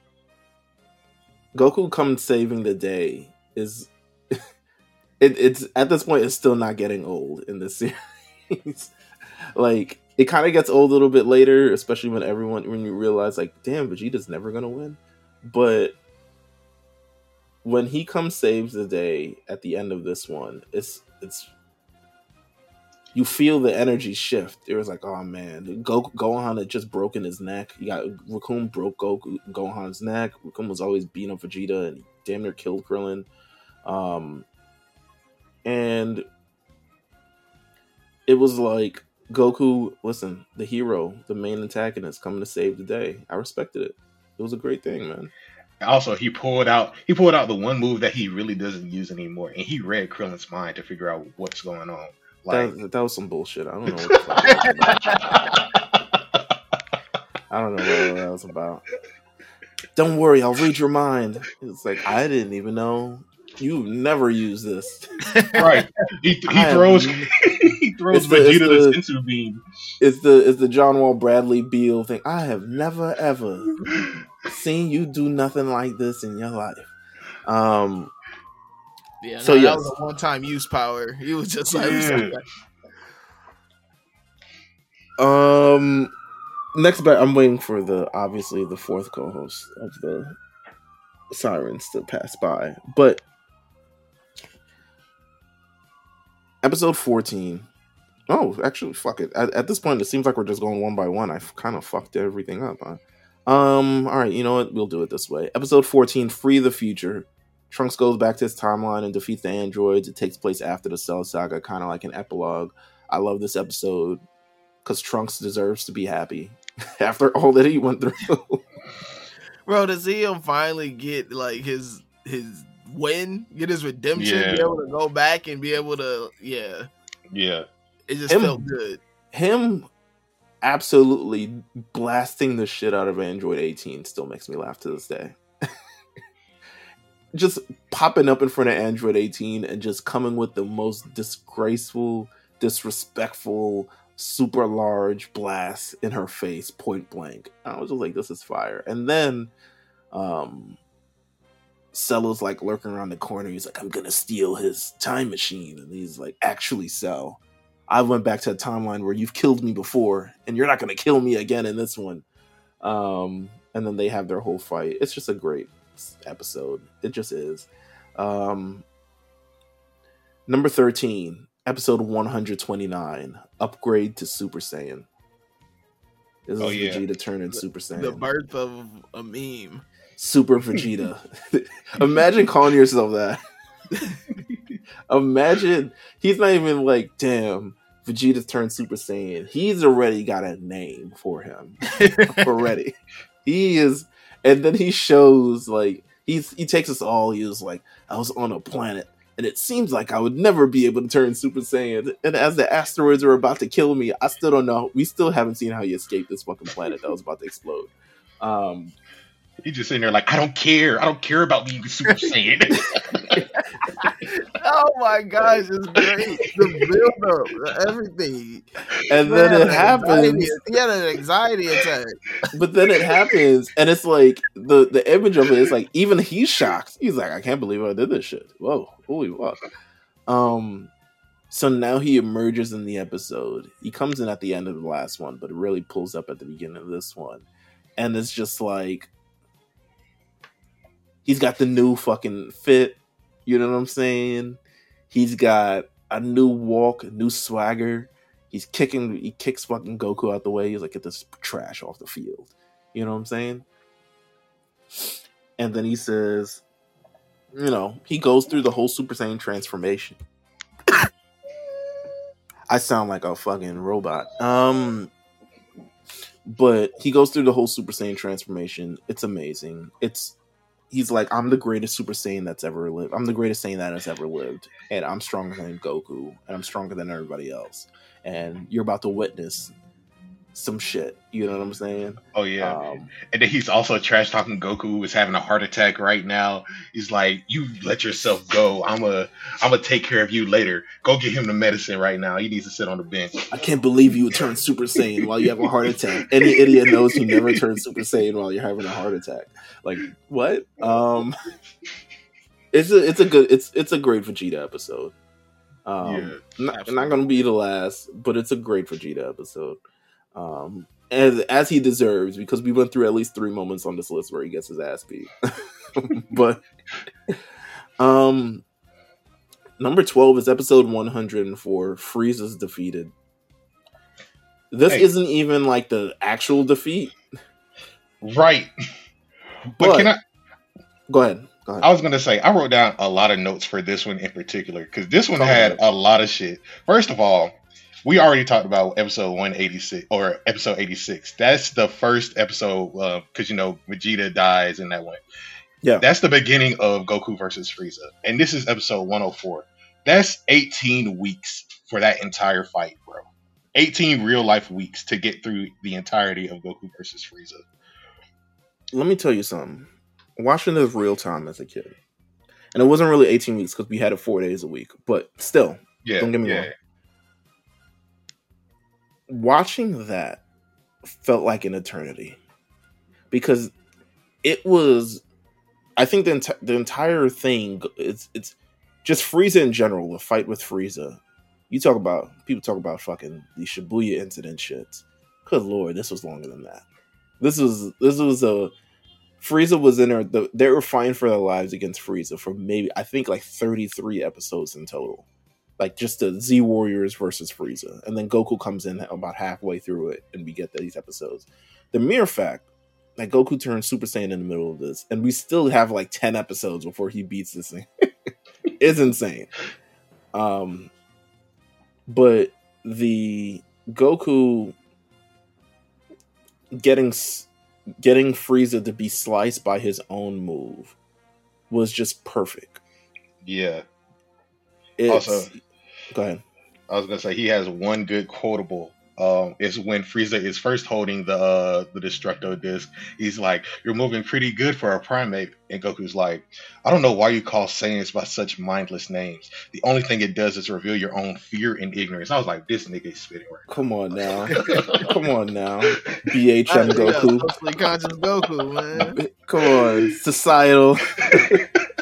Goku comes saving the day is, it, it's, at this point, it's still not getting old in this series. Like, it kind of gets old a little bit later, especially when everyone, when you realize, like, damn, Vegeta's never going to win. But when he comes saves the day at the end of this one, it's, it's, you feel the energy shift. It was like, oh man, Go- Gohan had just broken his neck. You got Recoome broke Goku Gohan's neck. Recoome was always beating up Vegeta and he damn near killed Krillin. Um, and it was like Goku, listen, the hero, the main antagonist, coming to save the day. I respected it. It was a great thing, man. Also, he pulled out he pulled out the one move that he really doesn't use anymore, and he read Krillin's mind to figure out what's going on. Like that, that was some bullshit. I don't know what the fuck that was about. I don't know what that was about. Don't worry, I'll read your mind. It's like, I didn't even know. You never use this. Right. He, he I throws am- he throws It's the- Vegeta the it's the- sensu beam. It's the it's the John Wall Bradley Beal thing. I have never ever seen you do nothing like this in your life. Um Yeah, So, no, yes. that was a one-time use power. He was just like, Yeah. Um, next, but I'm waiting for the obviously the fourth co-host of the Sirens to pass by. But episode fourteen. Oh, actually, fuck it. At, at this point, it seems like we're just going one by one. I've kind of fucked everything up. Huh? Um, all right, you know what? We'll do it this way. Episode fourteen, Free the Future. Trunks goes back to his timeline and defeats the androids. It takes place after the Cell Saga, kind of like an epilogue. I love this episode because Trunks deserves to be happy after all that he went through. bro, to see him finally get like his his win, get his redemption, Yeah. be able to go back and be able to, yeah, Yeah. it just Him- felt good. Him absolutely blasting the shit out of Android eighteen still makes me laugh to this day. Just popping up in front of Android eighteen and just coming with the most disgraceful, disrespectful, super large blast in her face, point blank. I was just like, this is fire. And then um Cell's like lurking around the corner. He's like, I'm gonna steal his time machine. And he's like, actually, Cell, I went back to a timeline where you've killed me before, and you're not gonna kill me again in this one. Um, and then they have their whole fight. It's just a great episode. It just is. Um, number thirteen, episode one hundred twenty-nine, Upgrade to Super Saiyan. This Oh, is yeah. Vegeta turning Super Saiyan. The birth of a meme. Super Vegeta. Imagine calling yourself that. Imagine he's not even like, damn, Vegeta's turned Super Saiyan. He's already got a name for him. Already. He is, and then he shows like he's he takes us all. He was like, I was on a planet, and it seems like I would never be able to turn Super Saiyan. And as the asteroids are about to kill me, I still don't know. We still haven't seen how he escaped this fucking planet that was about to explode. Um, He's just sitting there like, I don't care. I don't care about being Super Saiyan. Oh my gosh, it's great. The build up, everything. And then Man, it happens. anxiety- He had an anxiety attack. But then it happens, and it's like the the image of it is like even he's shocked. He's like, I can't believe I did this shit. Whoa, holy fuck. Um, so now he emerges in the episode. He comes in at the end of the last one, but it really pulls up at the beginning of this one, and it's just like he's got the new fucking fit. You know what I'm saying? He's got a new walk, a new swagger. He's kicking, he kicks fucking Goku out the way. He's like, get this trash off the field. You know what I'm saying? And then he says, you know, he goes through the whole Super Saiyan transformation. I sound like a fucking robot. Um, but he goes through the whole Super Saiyan transformation. It's amazing. It's, he's like, I'm the greatest Super Saiyan that's ever lived. I'm the greatest Saiyan that has ever lived. And I'm stronger than Goku. And I'm stronger than everybody else. And you're about to witness some shit. You know what I'm saying? Oh, yeah. Um, And then he's also trash talking Goku, who is having a heart attack right now. He's like, you let yourself go. I'm a, I'm gonna take care of you later. Go get him the medicine right now. He needs to sit on the bench. I can't believe you would turn Super Saiyan while you have a heart attack. Any idiot knows you never turn Super Saiyan while you're having a heart attack. Like, what? Um, it's a, it's a good, it's, it's a great Vegeta episode. Um, Yeah, not, not going to be the last, but it's a great Vegeta episode. Um, as as he deserves, because we went through at least three moments on this list where he gets his ass beat. But um, number twelve is episode one hundred four. Frieza's defeated. This Hey. isn't even like the actual defeat. Right. But, But can I? go ahead. Go ahead. I was gonna say I wrote down a lot of notes for this one in particular because this one Go had ahead. a lot of shit. First of all, we already talked about episode one eighty-six or episode eighty-six. That's the first episode because you know Vegeta dies in that one. Yeah. That's the beginning of Goku versus Frieza, and this is episode one oh four. That's eighteen weeks for that entire fight, bro. eighteen real life weeks to get through the entirety of Goku versus Frieza. Let me tell you something. Watching this real time as a kid, and it wasn't really eighteen weeks because we had it four days a week, but still, Yeah, don't get me yeah. wrong. Watching that felt like an eternity because it was. I think the enti- the entire thing it's it's just Frieza in general. The fight with Frieza. You talk about people talk about fucking the Shibuya incident shits. Good lord, this was longer than that. This was this was a Frieza was in there. The, they were fighting for their lives against Frieza for maybe I think like thirty-three episodes in total. Like just the Z Warriors versus Frieza, and then Goku comes in about halfway through it, and we get these episodes. The mere fact that Goku turns Super Saiyan in the middle of this, and we still have like ten episodes before he beats this thing, is insane. Um, but the Goku getting getting Frieza to be sliced by his own move was just perfect. Yeah. It's, Also, go ahead. I was gonna say he has one good quotable. Um, it's when Frieza is first holding the uh, the Destructo disc. He's like, "You're moving pretty good for a primate," and Goku's like, "I don't know why you call Saiyans by such mindless names. The only thing it does is reveal your own fear and ignorance." I was like, "This nigga is spitting right." Come on now, come on now, B H M Yeah, Goku. socially conscious Goku, man. Come on, societal.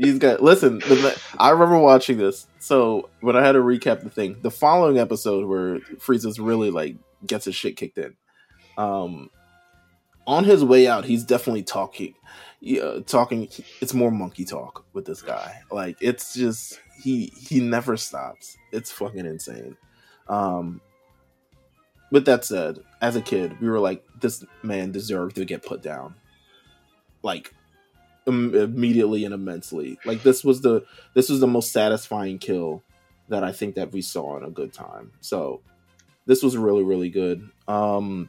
He's got listen. The, I remember watching this. So when I had to recap the thing, the following episode where Frieza's really like gets his shit kicked in. Um, on his way out, he's definitely talking. Yeah, talking. It's more monkey talk with this guy. Like it's just he he never stops. It's fucking insane. Um, with that said, as a kid, we were like, this man deserved to get put down. Like. Immediately and immensely. Like this was the this was the most satisfying kill that I think that we saw in a good time. So this was really really good. Um,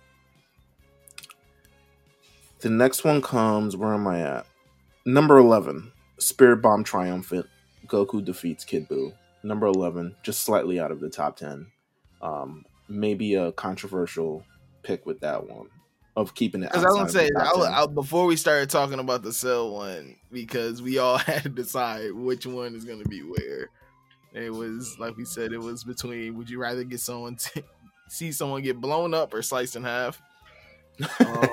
the next one comes. Where am I at? Number eleven. Spirit Bomb Triumphant. Goku defeats Kid Buu. Number eleven, just slightly out of the top ten. Um, maybe a controversial pick with that one. Of keeping it. Because I was gonna say, I, I, before we started talking about the Cell one, because we all had to decide which one is gonna be where. It was like we said, it was between. Would you rather get someone t- see someone get blown up or sliced in half? Um,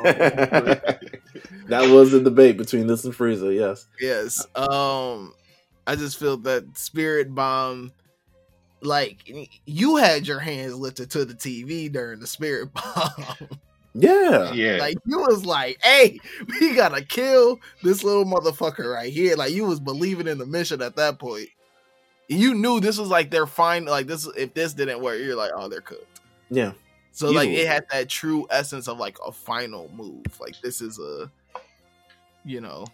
that was the debate between this and Frieza. Yes. Yes. Um, I just feel that Spirit Bomb. Like you had your hands lifted to the T V during the Spirit Bomb. Yeah, yeah. Like you was like, "Hey, we gotta kill this little motherfucker right here." Like you was believing in the mission at that point. You knew this was like their fine. Like this, if this didn't work, you're like, "Oh, they're cooked." Yeah. So Easily. Like it had that true essence of like a final move. Like this is a, you know,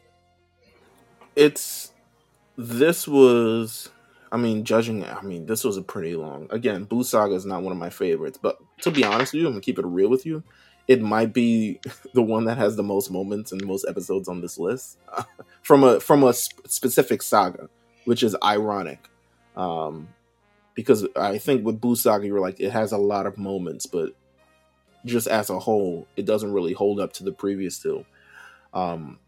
it's this was. I mean, judging. I mean, this was a pretty long. Again, Buu Saga is not one of my favorites, but to be honest with you, I'm gonna keep it real with you. It might be the one that has the most moments and the most episodes on this list uh, from a from a sp- specific saga, which is ironic, um, because I think with Buu Saga you're like it has a lot of moments, but just as a whole, it doesn't really hold up to the previous two. Um,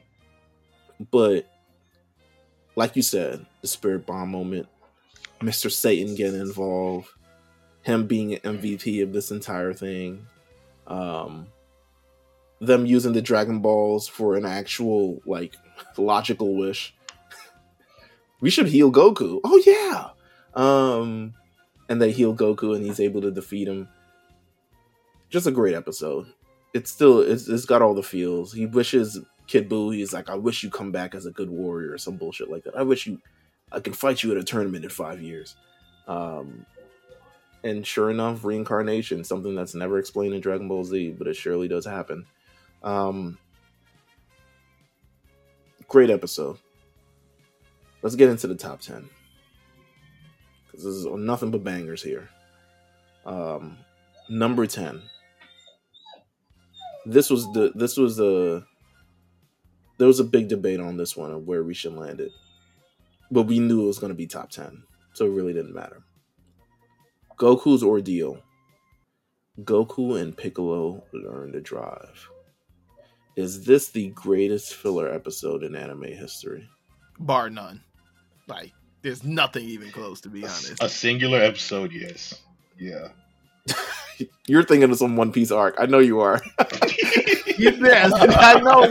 but like you said, the Spirit Bomb moment, Mister Satan getting involved, him being an M V P of this entire thing. Um, them using the Dragon Balls for an actual like logical wish. We should heal Goku. Oh yeah. Um, and they heal Goku and he's able to defeat him. Just a great episode. It's still it's, it's got all the feels. He wishes Kid Buu. He's like, I wish you come back as a good warrior or some bullshit like that. I wish you I can fight you at a tournament in five years. Um. And sure enough, reincarnation, something that's never explained in Dragon Ball Z, but it surely does happen. Um, great episode. Let's get into the top ten. Because this is nothing but bangers here. Um, number ten. This was the this was the there was a big debate on this one of where we should land it. But we knew it was going to be top ten. So it really didn't matter. Goku's Ordeal. Goku and Piccolo learn to drive. Is this the greatest filler episode in anime history? Bar none. Like, there's nothing even close, to be honest. A singular episode, yes. Yeah. You're thinking of some One Piece arc. I know you are. Yes, I know.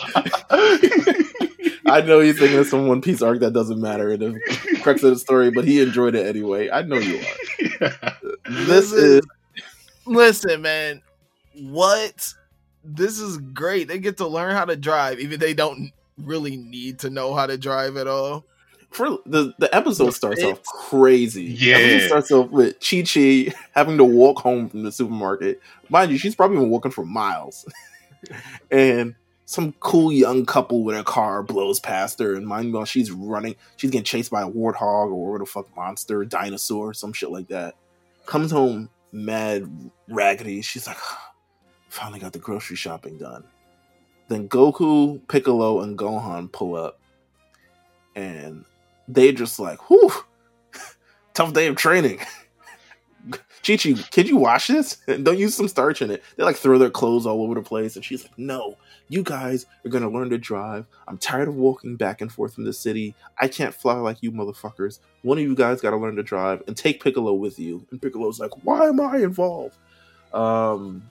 I know he's thinking of some One Piece arc that doesn't matter in the crux of the story, but he enjoyed it anyway. I know you are. This is... Listen, man. What? This is great. They get to learn how to drive, even they don't really need to know how to drive at all. For the, the episode starts it's, off crazy. Yeah. It starts off with Chi Chi having to walk home from the supermarket. Mind you, she's probably been walking for miles. And some cool young couple with a car blows past her, and mind you, she's running. She's getting chased by a warthog or whatever the fuck monster, dinosaur, some shit like that. Comes home mad raggedy. She's like, oh, finally got the grocery shopping done. Then Goku, Piccolo, and Gohan pull up, and they just like, whew, tough day of training. Chi-Chi, can you wash this? Don't use some starch in it. They like throw their clothes all over the place, and she's like, no, you guys are gonna learn to drive. I'm tired of walking back and forth in the city. I can't fly like you motherfuckers. One of you guys gotta learn to drive, and take Piccolo with you. And Piccolo's like, why am I involved? Um,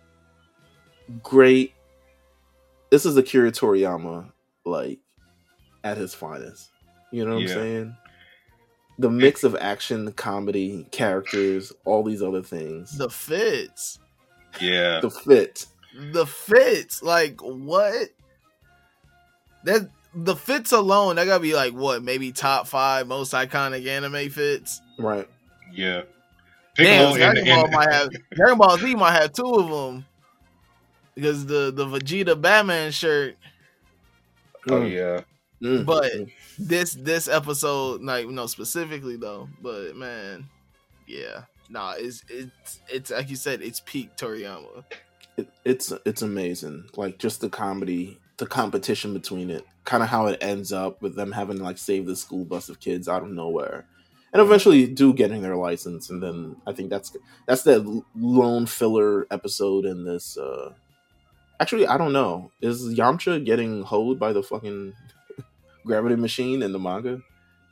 great. This is Akira Toriyama, like, at his finest. You know what Yeah. I'm saying? The mix of action, comedy, characters, all these other things. The fits. Yeah. The fit. The fits. Like, what? That the fits alone, that gotta be like what, maybe top five most iconic anime fits. Right. Yeah. Damn, Piccolo Dragon and- Ball and- might have Dragon Ball Z might have two of them because the the Vegeta Batman shirt. Oh yeah. Mm. But this this episode, like no specifically though, but man, yeah, nah, it's it's it's like you said, it's peak Toriyama. It, it's it's amazing. Like just the comedy, the competition between it, kind of how it ends up with them having to like save the school bus of kids out of nowhere, and eventually do getting their license. And then I think that's that's the lone filler episode in this. Uh, actually, I don't know. Is Yamcha getting hoed by the fucking gravity machine in the manga?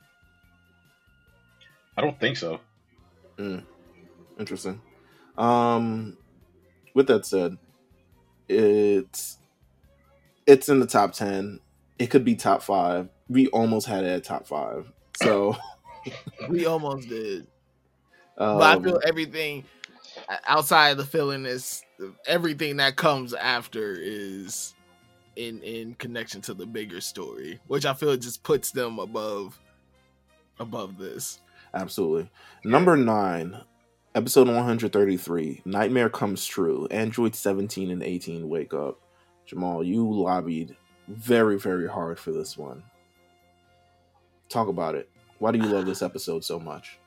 I don't think so. Mm, interesting. Um, with that said, it's it's in the top ten. It could be top five. We almost had it at top five. So We almost did, um, but I feel everything outside of the filling is everything that comes after is in in connection to the bigger story, which I feel just puts them above above this. absolutely. Number nine, episode one hundred thirty-three. Nightmare Comes True. Android seventeen and eighteen wake up. Jamal, you lobbied very, very hard for this one. Talk about it. Why do you love this episode so much?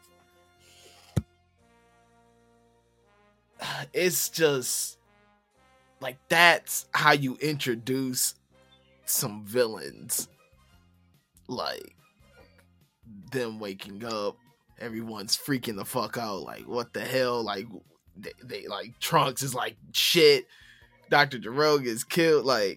It's just like that's how you introduce some villains, like them waking up, everyone's freaking the fuck out, like what the hell, like they, they like Trunks is like shit, Doctor Drogue is killed, like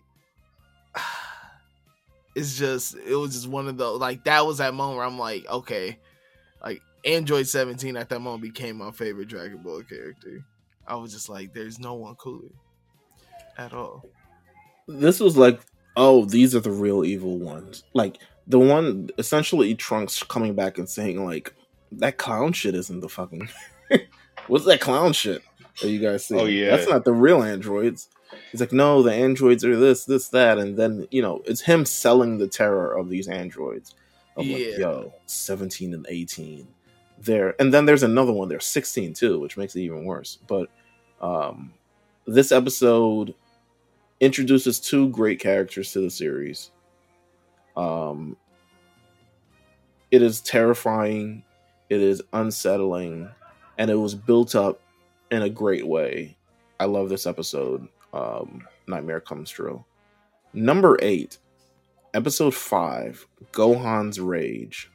it's just it was just one of those, like that was that moment where I'm like, okay, like Android seventeen at that moment became my favorite Dragon Ball character. I was just like, there's no one cooler at all. This was like, oh, these are the real evil ones. Like the one, essentially Trunks coming back and saying like, that clown shit isn't the fucking. What's that clown shit that you guys see? Oh, yeah. That's not the real androids. He's like, no, the androids are this, this, that, and then you know it's him selling the terror of these androids. Of Yeah. like, yo, seventeen and eighteen. There, and then there's another one. There's sixteen too, which makes it even worse. But um, this episode introduces two great characters to the series. Um, it is terrifying, it is unsettling, and it was built up in a great way. I love this episode. Um, Nightmare Comes True. Number eight, episode five, Gohan's Rage.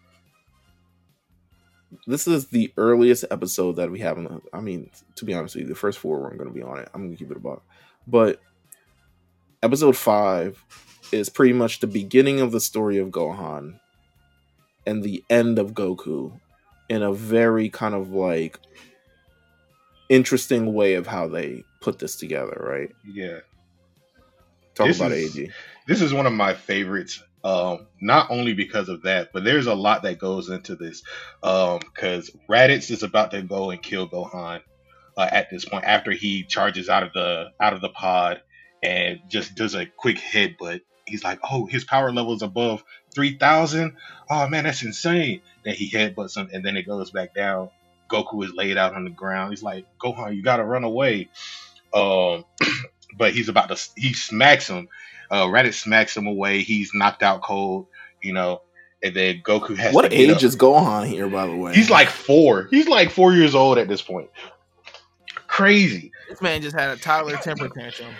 This is the earliest episode that we have. In the, I mean, to be honest with you, the first four weren't going to be on it. I'm going to keep it a buck. But episode five is pretty much the beginning of the story of Gohan and the end of Goku in a very kind of like interesting way of how they put this together, right? Yeah. Talk This about is- it, A G. This is one of my favorites. Um, not only because of that, but there's a lot that goes into this. Um, because Raditz is about to go and kill Gohan uh, at this point after he charges out of the out of the pod and just does a quick headbutt. He's like, "Oh, his power level is above three thousand. Oh man, that's insane!" Then he headbutts him, and then it goes back down. Goku is laid out on the ground. He's like, "Gohan, you gotta run away." Um, but he's about to. He smacks him. Uh, Raditz smacks him away. He's knocked out cold, you know. And then Goku has. What to get age up. is Gohan here, by the way? He's like four. He's like four years old at this point. Crazy. This man just had a toddler temper tantrum.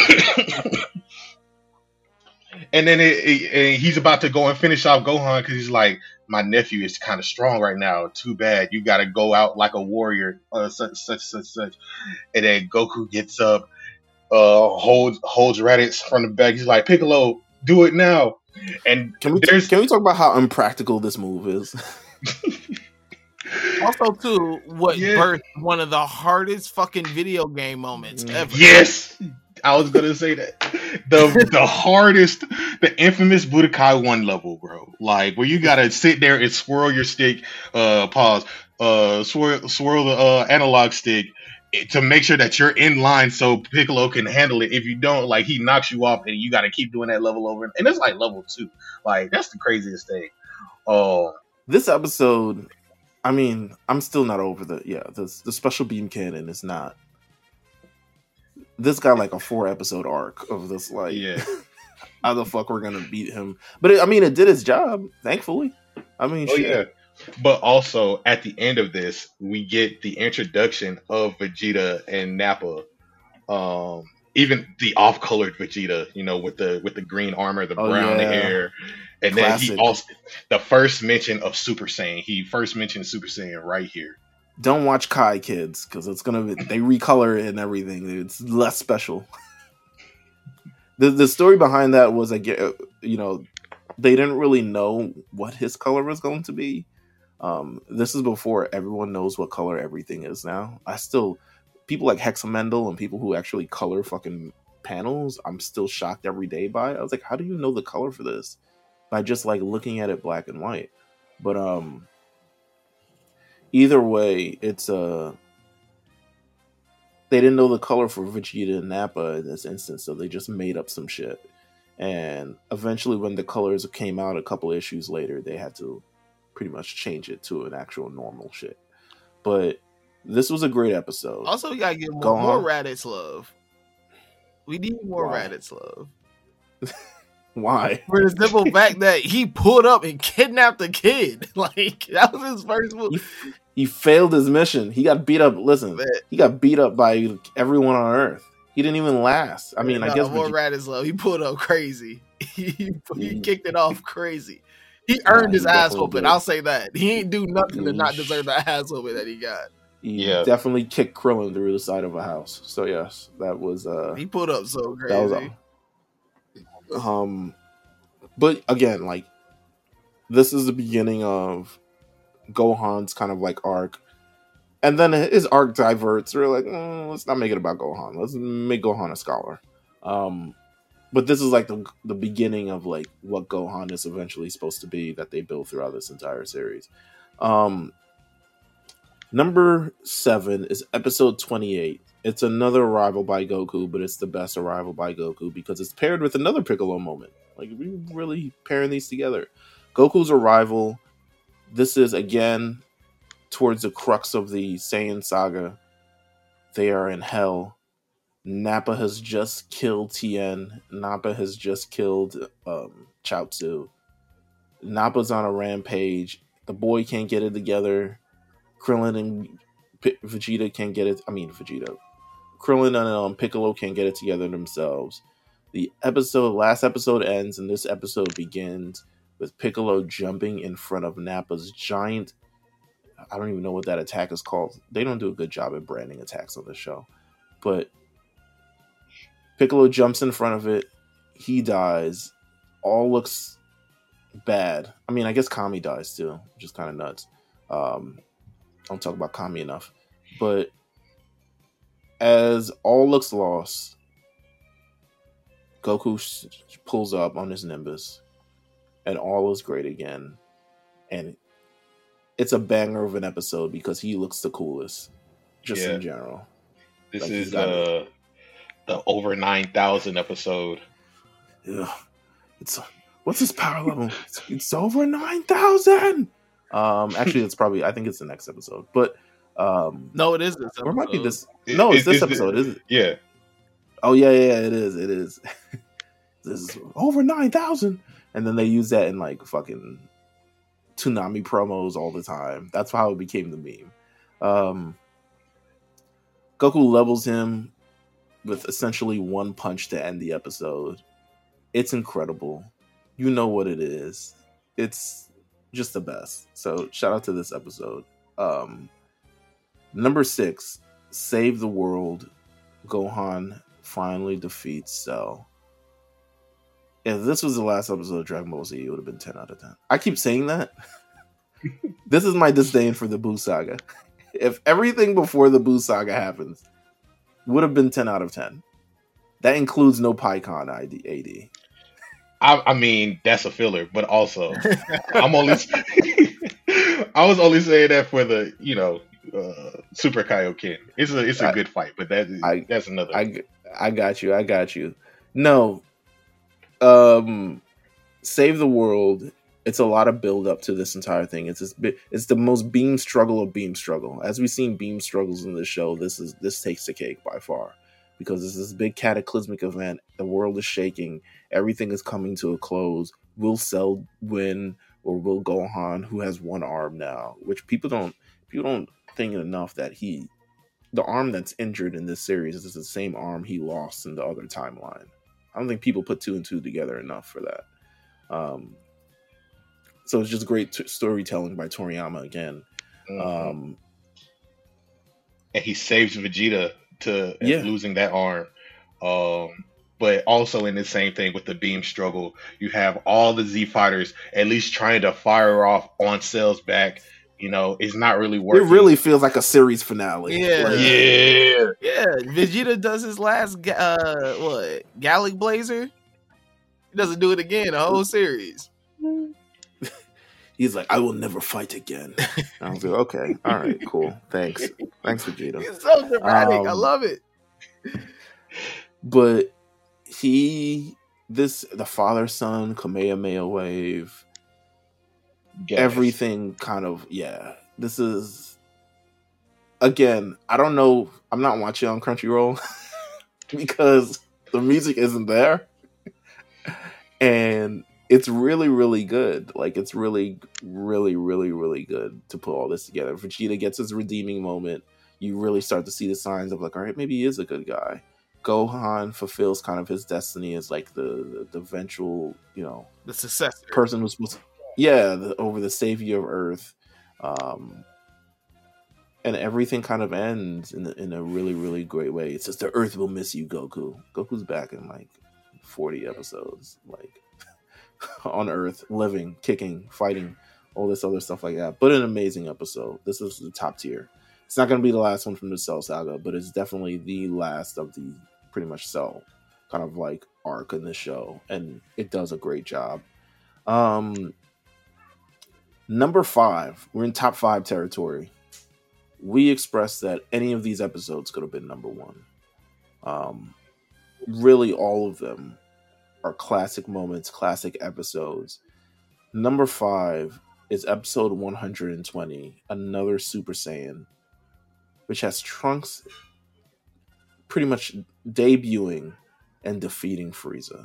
And then it, it, and he's about to go and finish off Gohan because he's like, my nephew is kind of strong right now. Too bad. You got to go out like a warrior, uh, such, such, such, such. And then Goku gets up, uh, holds holds Raditz from the back. He's like, Piccolo, do it now. And Can we there's can we talk about how impractical this move is? Also, too, what Yeah. birthed one of the hardest fucking video game moments ever. yes, I was gonna say that the the hardest, the infamous Budokai One level, bro. Like where you gotta sit there and swirl your stick. Uh, pause. Uh, swirl swirl the uh, analog stick to make sure that you're in line so Piccolo can handle it. If you don't, like he knocks you off, and you got to keep doing that level over. And it's like level two. Like that's the craziest thing. Oh, this episode. I mean, I'm still not over the yeah. The the special beam cannon is not. This got like a four episode arc of this like yeah. how the fuck we're gonna beat him. But it, I mean, it did its job. Thankfully. I mean, Oh shit. yeah. But also at the end of this, we get the introduction of Vegeta and Nappa. Um, even the off-colored Vegeta, you know, with the with the green armor, the Oh, brown yeah. hair, and Classic. then he also the first mention of Super Saiyan. He first mentioned Super Saiyan right here. Don't watch Kai, kids, because it's gonna be, they recolor it and everything. It's less special. the The story behind that was, I get, you know, they didn't really know what his color was going to be. Um, this is before everyone knows what color everything is now. I still, people like Hexamendel and people who actually color fucking panels, I'm still shocked every day by. I was like, how do you know the color for this? By just like looking at it black and white. But um, either way, it's uh, they didn't know the color for Vegeta and Nappa in this instance, so they just made up some shit. And eventually, when the colors came out a couple issues later, they had to pretty much change it to an actual normal shit. But this was a great episode. Also, we gotta get Go more, more on. Raditz love. We need more Why? Raditz love. Why? For the simple fact that he pulled up and kidnapped the kid. Like, that was his first move. He, he failed his mission. He got beat up. Listen, Man. he got beat up by everyone on Earth. He didn't even last. I mean, I Nah, guess more Vegeta- Raditz love. He pulled up crazy. he, he He- kicked it off crazy. He earned Nah, his he ass definitely whooping. did. I'll say that. He ain't do nothing to He not sh- deserve the ass whooping that he got. he Yeah. definitely kicked Krillin through the side of a house. So yes, that was uh, He pulled up so crazy. that was uh, um, but again, like this is the beginning of Gohan's kind of like arc. And then his arc diverts. We're like, mm, let's not make it about Gohan. Let's make Gohan a scholar. Um, but this is like the the beginning of like what Gohan is eventually supposed to be that they build throughout this entire series. Um, number seven is episode twenty-eight. It's another arrival by Goku, but it's the best arrival by Goku because it's paired with another Piccolo moment. Like we really pairing these together. Goku's arrival. This is again towards the crux of the Saiyan saga. They are in hell. Nappa has just killed Tien. Nappa has just killed um, Chaozu. Nappa's on a rampage. The boy can't get it together. Krillin and P- Vegeta can't get it. I mean, Vegeta. Krillin and um, Piccolo can't get it together themselves. The episode, last episode ends, and this episode begins with Piccolo jumping in front of Nappa's giant. I don't even know what that attack is called. They don't do a good job at branding attacks on the show. But Piccolo jumps in front of it. He dies. All looks bad. I mean, I guess Kami dies too, which is kind of nuts. Um, I don't talk about Kami enough. But as all looks lost, Goku sh- pulls up on his Nimbus, and all is great again. And it's a banger of an episode because he looks the coolest, just Yeah. in general. This Like, he's is got uh, the over nine thousand episode. Ugh. It's what's his power level? It's, it's over nine thousand. Um, actually, it's probably I think it's the next episode, but um, No, it is this episode. or it might be this. It- No, it's it- this it's the- episode, is it? Yeah, Oh yeah, yeah, it is. It is. This is over nine thousand, and then they use that in like fucking Toonami promos all the time. That's how it became the meme. Um, Goku levels him with essentially one punch to end the episode. It's incredible. You know what it is. It's just the best. So shout out to this episode. Um, number six, Save the World. Gohan finally defeats Cell. If this was the last episode of Dragon Ball Z, it would have been ten out of ten. I keep saying that. This is my disdain for the Buu Saga. If everything before the Buu Saga happens, would have been ten out of ten. That includes no PyCon A D. I, I mean, that's a filler, but also, I'm only. I was only saying that for the, you know, uh, Super Kaioken. It's a it's a I, good fight, but that I, that's another. I, I got you. I got you. No, um, Save the World. It's a lot of build up to this entire thing. It's this, it's the most beam struggle of beam struggle. As we've seen beam struggles in this show, this is this takes the cake by far, because it's this big cataclysmic event. The world is shaking. Everything is coming to a close. Will Cell win, or will Gohan, who has one arm now, which people don't people don't think enough that he, the arm that's injured in this series is the same arm he lost in the other timeline. I don't think people put two and two together enough for that. Um, so it's just great t- storytelling by Toriyama again. Mm-hmm. Um, and he saves Vegeta to yeah. losing that arm. Um, but also in the same thing with the beam struggle, you have all the Z fighters at least trying to fire off on Cell's back. You know, it's not really working. It really feels like a series finale. Yeah, like, yeah, yeah. Vegeta does his last, uh, what, Gallic Blazer? He doesn't do it again the whole series. He's like, I will never fight again. I was like, okay, all right, cool, thanks, thanks, Vegeta. He's so dramatic. Um, I love it. But he, this, the father son Kamehameha wave. Yes. Everything kind of, yeah. This is, again, I don't know. I'm not watching on Crunchyroll because the music isn't there. And it's really, really good. Like, it's really, really, really, really good to put all this together. Vegeta gets his redeeming moment. You really start to see the signs of, like, all right, maybe he is a good guy. Gohan fulfills kind of his destiny as, like, the, the, the eventual, you know, the successor person who's supposed to, yeah, the, over the savior of Earth. Um, and everything kind of ends in, in a really, really great way. It's just the Earth will miss you, Goku. Goku's back in like forty episodes, like on Earth, living, kicking, fighting, all this other stuff like that. But an amazing episode. This is the top tier. It's not going to be the last one from the Cell Saga, but it's definitely the last of the pretty much Cell kind of like arc in the show. And it does a great job. Um, Number five, we're in top five territory. We expressed that any of these episodes could have been number one. Um, really, all of them are classic moments, classic episodes. Number five is episode one hundred twenty, Another Super Saiyan, which has Trunks pretty much debuting and defeating Frieza.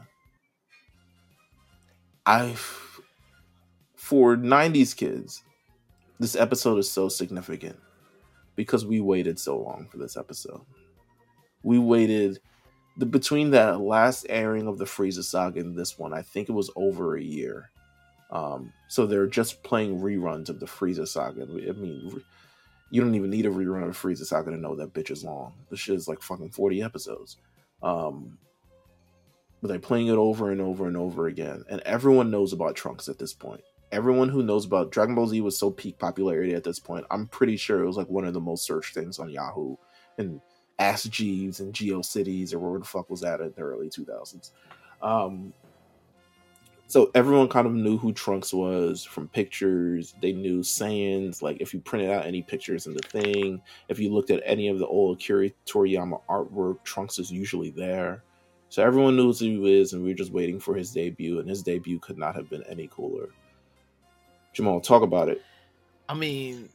I've... For nineties kids, this episode is so significant because we waited so long for this episode. We waited the, between that last airing of the Frieza saga and this one, I think it was over a year. Um, so they're just playing reruns of the Frieza saga. I mean, you don't even need a rerun of Frieza saga to know that bitch is long. This shit is like fucking forty episodes. Um, but they're playing it over and over and over again. And everyone knows about Trunks at this point. Everyone who knows about Dragon Ball Z was so peak popularity at this point. I'm pretty sure it was like one of the most searched things on Yahoo and Ask Jeeves and GeoCities or where the fuck was that in the early two thousands. Um, so everyone kind of knew who Trunks was from pictures. They knew Saiyans. Like if you printed out any pictures in the thing, if you looked at any of the old Akira Toriyama artwork, Trunks is usually there. So everyone knew who he is, and we were just waiting for his debut, and his debut could not have been any cooler. Jamal, talk about it. I mean,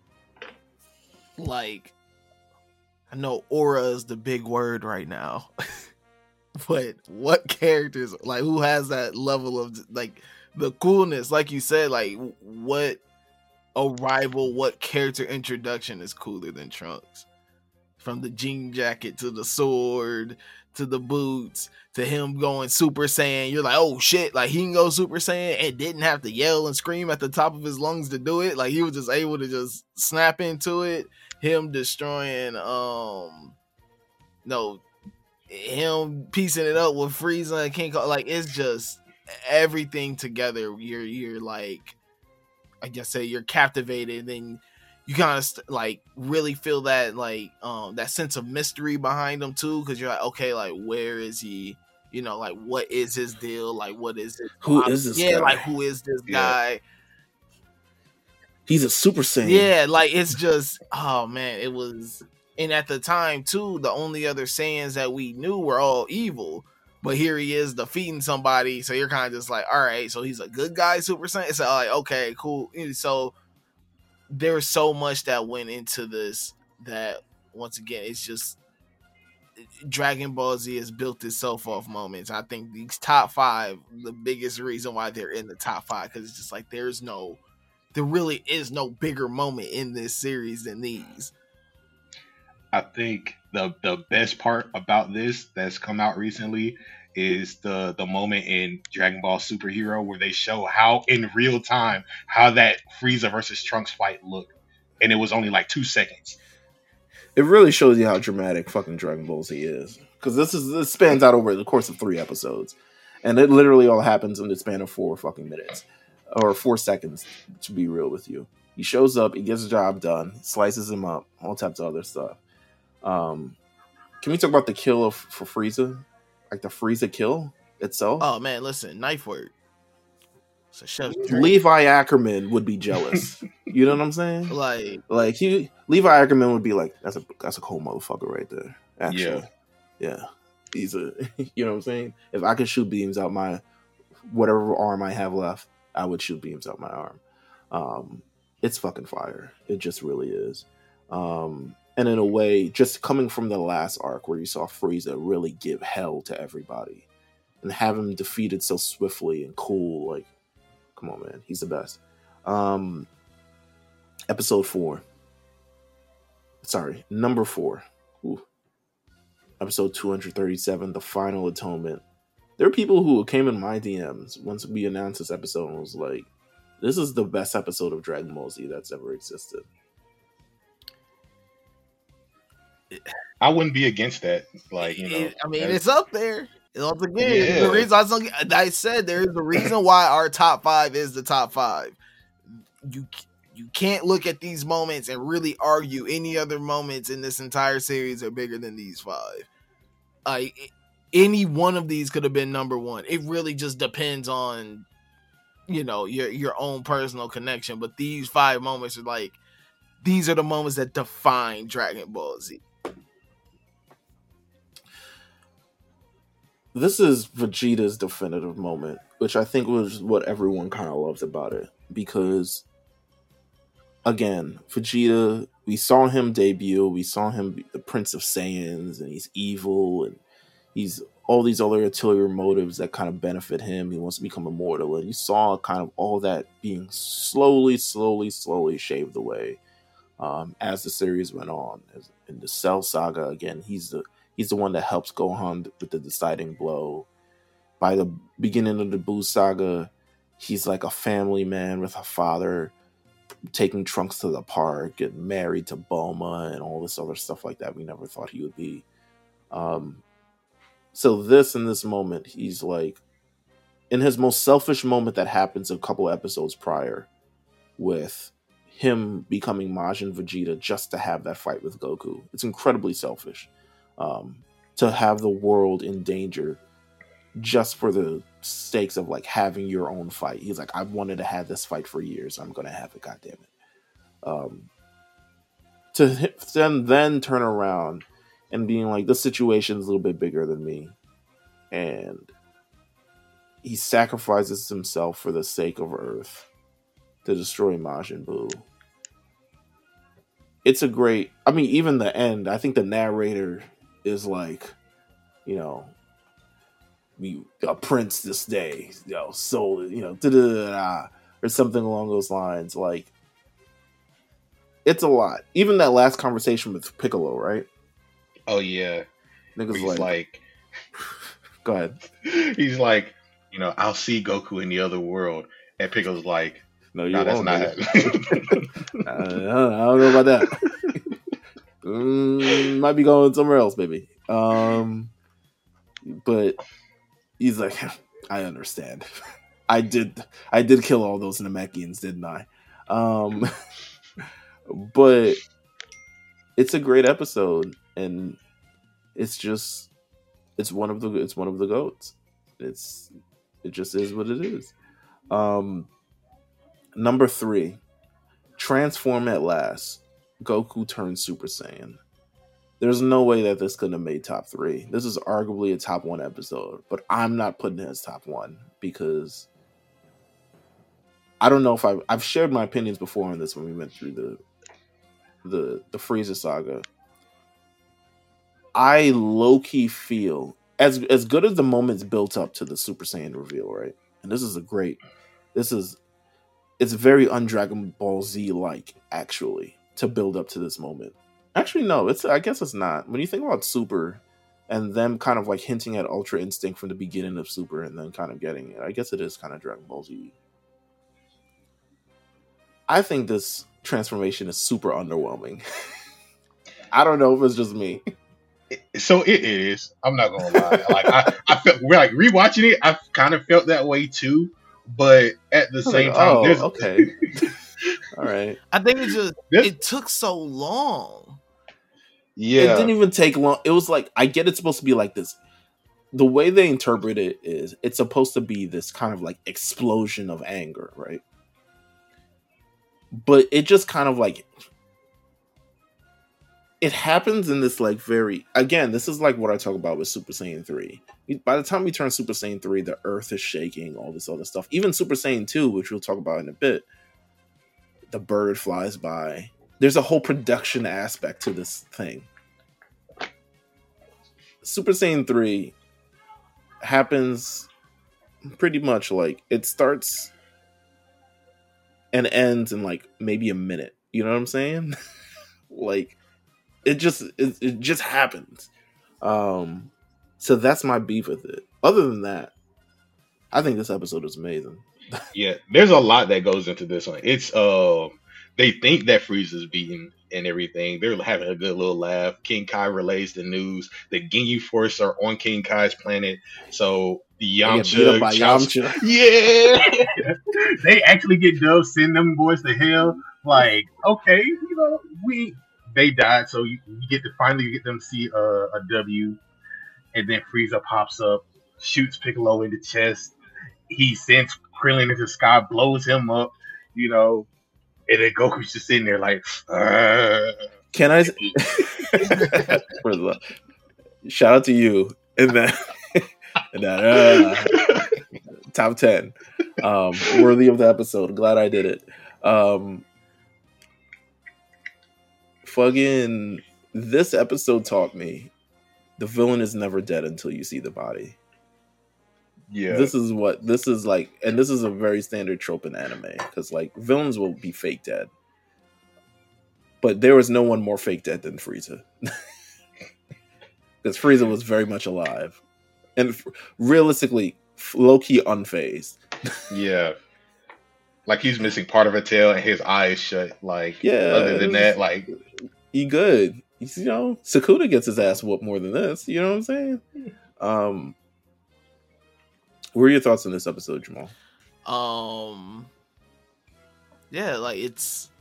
like, I know aura is the big word right now, but what characters, like, who has that level of, like, the coolness? Like you said, like, what arrival, what character introduction is cooler than Trunks? From the jean jacket to the sword to the boots to him going Super Saiyan, you're like, oh shit, like he can go Super Saiyan and didn't have to yell and scream at the top of his lungs to do it. Like he was just able to just snap into it. Him destroying, um, no, him piecing it up with Frieza and King Kong. Like it's just everything together. You're you're like, I guess say you're captivated, and you kind of st- like really feel that like um that sense of mystery behind him too, because you're like, okay, like where is he? You know, like what is his deal? Like what is it? Who is this yeah, guy? like who is this Yeah. guy? He's a Super Saiyan. Yeah, like it's just oh man, it was. And at the time too, the only other Saiyans that we knew were all evil. But here he is defeating somebody, so you're kind of just like, all right, so he's a good guy, Super Saiyan. So like, okay, cool. So there's so much that went into this that once again, it's just Dragon Ball Z has built itself off moments. I think these top five, the biggest reason why they're in the top five, because it's just like there's no, there really is no bigger moment in this series than these. I think the the best part about this that's come out recently is the the moment in Dragon Ball Superhero where they show how in real time how that Frieza versus Trunks fight looked, and it was only like two seconds. It really shows you how dramatic fucking Dragon Ball Z is, because this is this spans out over the course of three episodes, and it literally all happens in the span of four fucking minutes or four seconds. To be real with you, he shows up, he gets the job done, slices him up, all types of other stuff. Um, can we talk about the kill of for Frieza, like the Frieza kill itself? Oh man, listen, knife work. So chef Levi Ackerman would be jealous. You know what I'm saying? like Like he, Levi Ackerman would be like, "That's a that's a cool motherfucker right there." Actually, yeah, yeah. He's a, you know what I'm saying? If I could shoot beams out my whatever arm I have left, I would shoot beams out my arm. Um, it's fucking fire. It just really is. Um, And in a way, just coming from the last arc where you saw Frieza really give hell to everybody and have him defeated so swiftly and cool, like, come on, man, he's the best. Um, episode four. Sorry, number four. Ooh. Episode two hundred thirty-seven, The Final Atonement. There are people who came in my D Ms once we announced this episode and was like, this is the best episode of Dragon Ball Z that's ever existed. I wouldn't be against that. Like, you know, it, I mean, that's- it's up there. Once again, Yeah. the reason I, was, I said there is a reason why our top five is the top five. You you can't look at these moments and really argue any other moments in this entire series are bigger than these five. Like any one of these could have been number one. It really just depends on, you know, your your own personal connection. But these five moments are like, these are the moments that define Dragon Ball Z. This is Vegeta's definitive moment, which I think was what everyone kind of loves about it. Because, again, Vegeta, we saw him debut, we saw him be the Prince of Saiyans, and he's evil, and he's all these other ulterior motives that kind of benefit him. He wants to become immortal, and you saw kind of all that being slowly, slowly, slowly shaved away um, as the series went on. As, in the Cell Saga, again, he's the He's the one that helps Gohan with the deciding blow. By the beginning of the Buu Saga, he's like a family man with a father, taking Trunks to the park, getting married to Bulma, and all this other stuff like that we never thought he would be. Um, so this, in this moment, he's like, in his most selfish moment that happens a couple episodes prior, with him becoming Majin Vegeta just to have that fight with Goku. It's incredibly selfish. Um, to have the world in danger just for the stakes of like having your own fight. He's like, I've wanted to have this fight for years. I'm going to have it. God damn it. Um, to then, then turn around and being like, this situation is a little bit bigger than me. And he sacrifices himself for the sake of Earth to destroy Majin Buu. It's a great, I mean, even the end, I think the narrator is like, you know, we a prince this day, you know, sold, you know, da-da-da-da, or something along those lines. Like, it's a lot. Even that last conversation with Piccolo, right? Oh yeah, Niggas he's like, like, go ahead. he's like, you know, I'll see Goku in the other world, and Piccolo's like, No, you no, that's won't. not nigga. happening. I, don't, I don't know about that. mm, might be going somewhere else, maybe. Um, but he's like, I understand. I did, I did kill all those Namekians, didn't I? Um, but it's a great episode, and it's just it's one of the it's one of the goats. It's it just is what it is. Um, number three, Transform at Last. Goku turns Super Saiyan. There's no way that this couldn't have made top three. This is arguably a top one episode, but I'm not putting it as top one because I don't know if I've, I've shared my opinions before on this when we went through the the the Frieza saga. I low-key feel as as good as the moments built up to the Super Saiyan reveal, right? And this is a great, this is it's very un-Dragon Ball Z like actually to build up to this moment. Actually, no, it's I guess it's not. When you think about Super and them kind of like hinting at Ultra Instinct from the beginning of Super and then kind of getting it, I guess it is kind of Dragon Ball Z. I think this transformation is super underwhelming. I don't know if it's just me. So it is. I'm not gonna lie. Like I, I felt we're like rewatching it. I kind of felt that way too, but at the same Like, time, oh, there's okay. All right. I think it just This- it took so long. yeah. It didn't even take long. It was like, I get it's supposed to be like this. The way they interpret it is it's supposed to be this kind of like explosion of anger, right? But it just kind of like it happens in this like very again, this is like what I talk about with Super Saiyan three. By the time we turn Super Saiyan three, the earth is shaking, all this other stuff. Even Super Saiyan two, which we'll talk about in a bit, the bird flies by. There's a whole production aspect to this thing. Super Saiyan three happens pretty much like it starts and ends in like maybe a minute. You know what I'm saying? Like it just it, it just happens. Um so that's my beef with it. Other than that, I think this episode is amazing. Yeah, there's a lot that goes into this one. It's um, they think that Frieza's beaten and everything. They're having a good little laugh. King Kai relays the news. The Ginyu Force are on King Kai's planet, so the They get beat up Yamcha, by Chaos- Yamcha. yeah, they actually get dove, send them boys to hell. Like, okay, you know, we they died, so you, you get to finally get them to see uh, a W, and then Frieza pops up, shoots Piccolo in the chest. He sends Krillin into the sky, blows him up, you know, and then Goku's just sitting there like, uh. Can I? First of all, shout out to you and that and that uh, top ten, um, worthy of the episode. Glad I did it. Um, fucking this episode taught me the villain is never dead until you see the body. Yeah. This is what this is like, and this is a very standard trope in anime because like villains will be fake dead. But there was no one more fake dead than Frieza. Because Frieza was very much alive. And f- realistically, f- low-key unfazed. Yeah. Like he's missing part of a tail and his eye is shut. Like, Yeah, other than it that, was- like, He good. He's, you know, Sakuda gets his ass whooped more than this. You know what I'm saying? Um, what are your thoughts on this episode, Jamal? Um, yeah, like it's,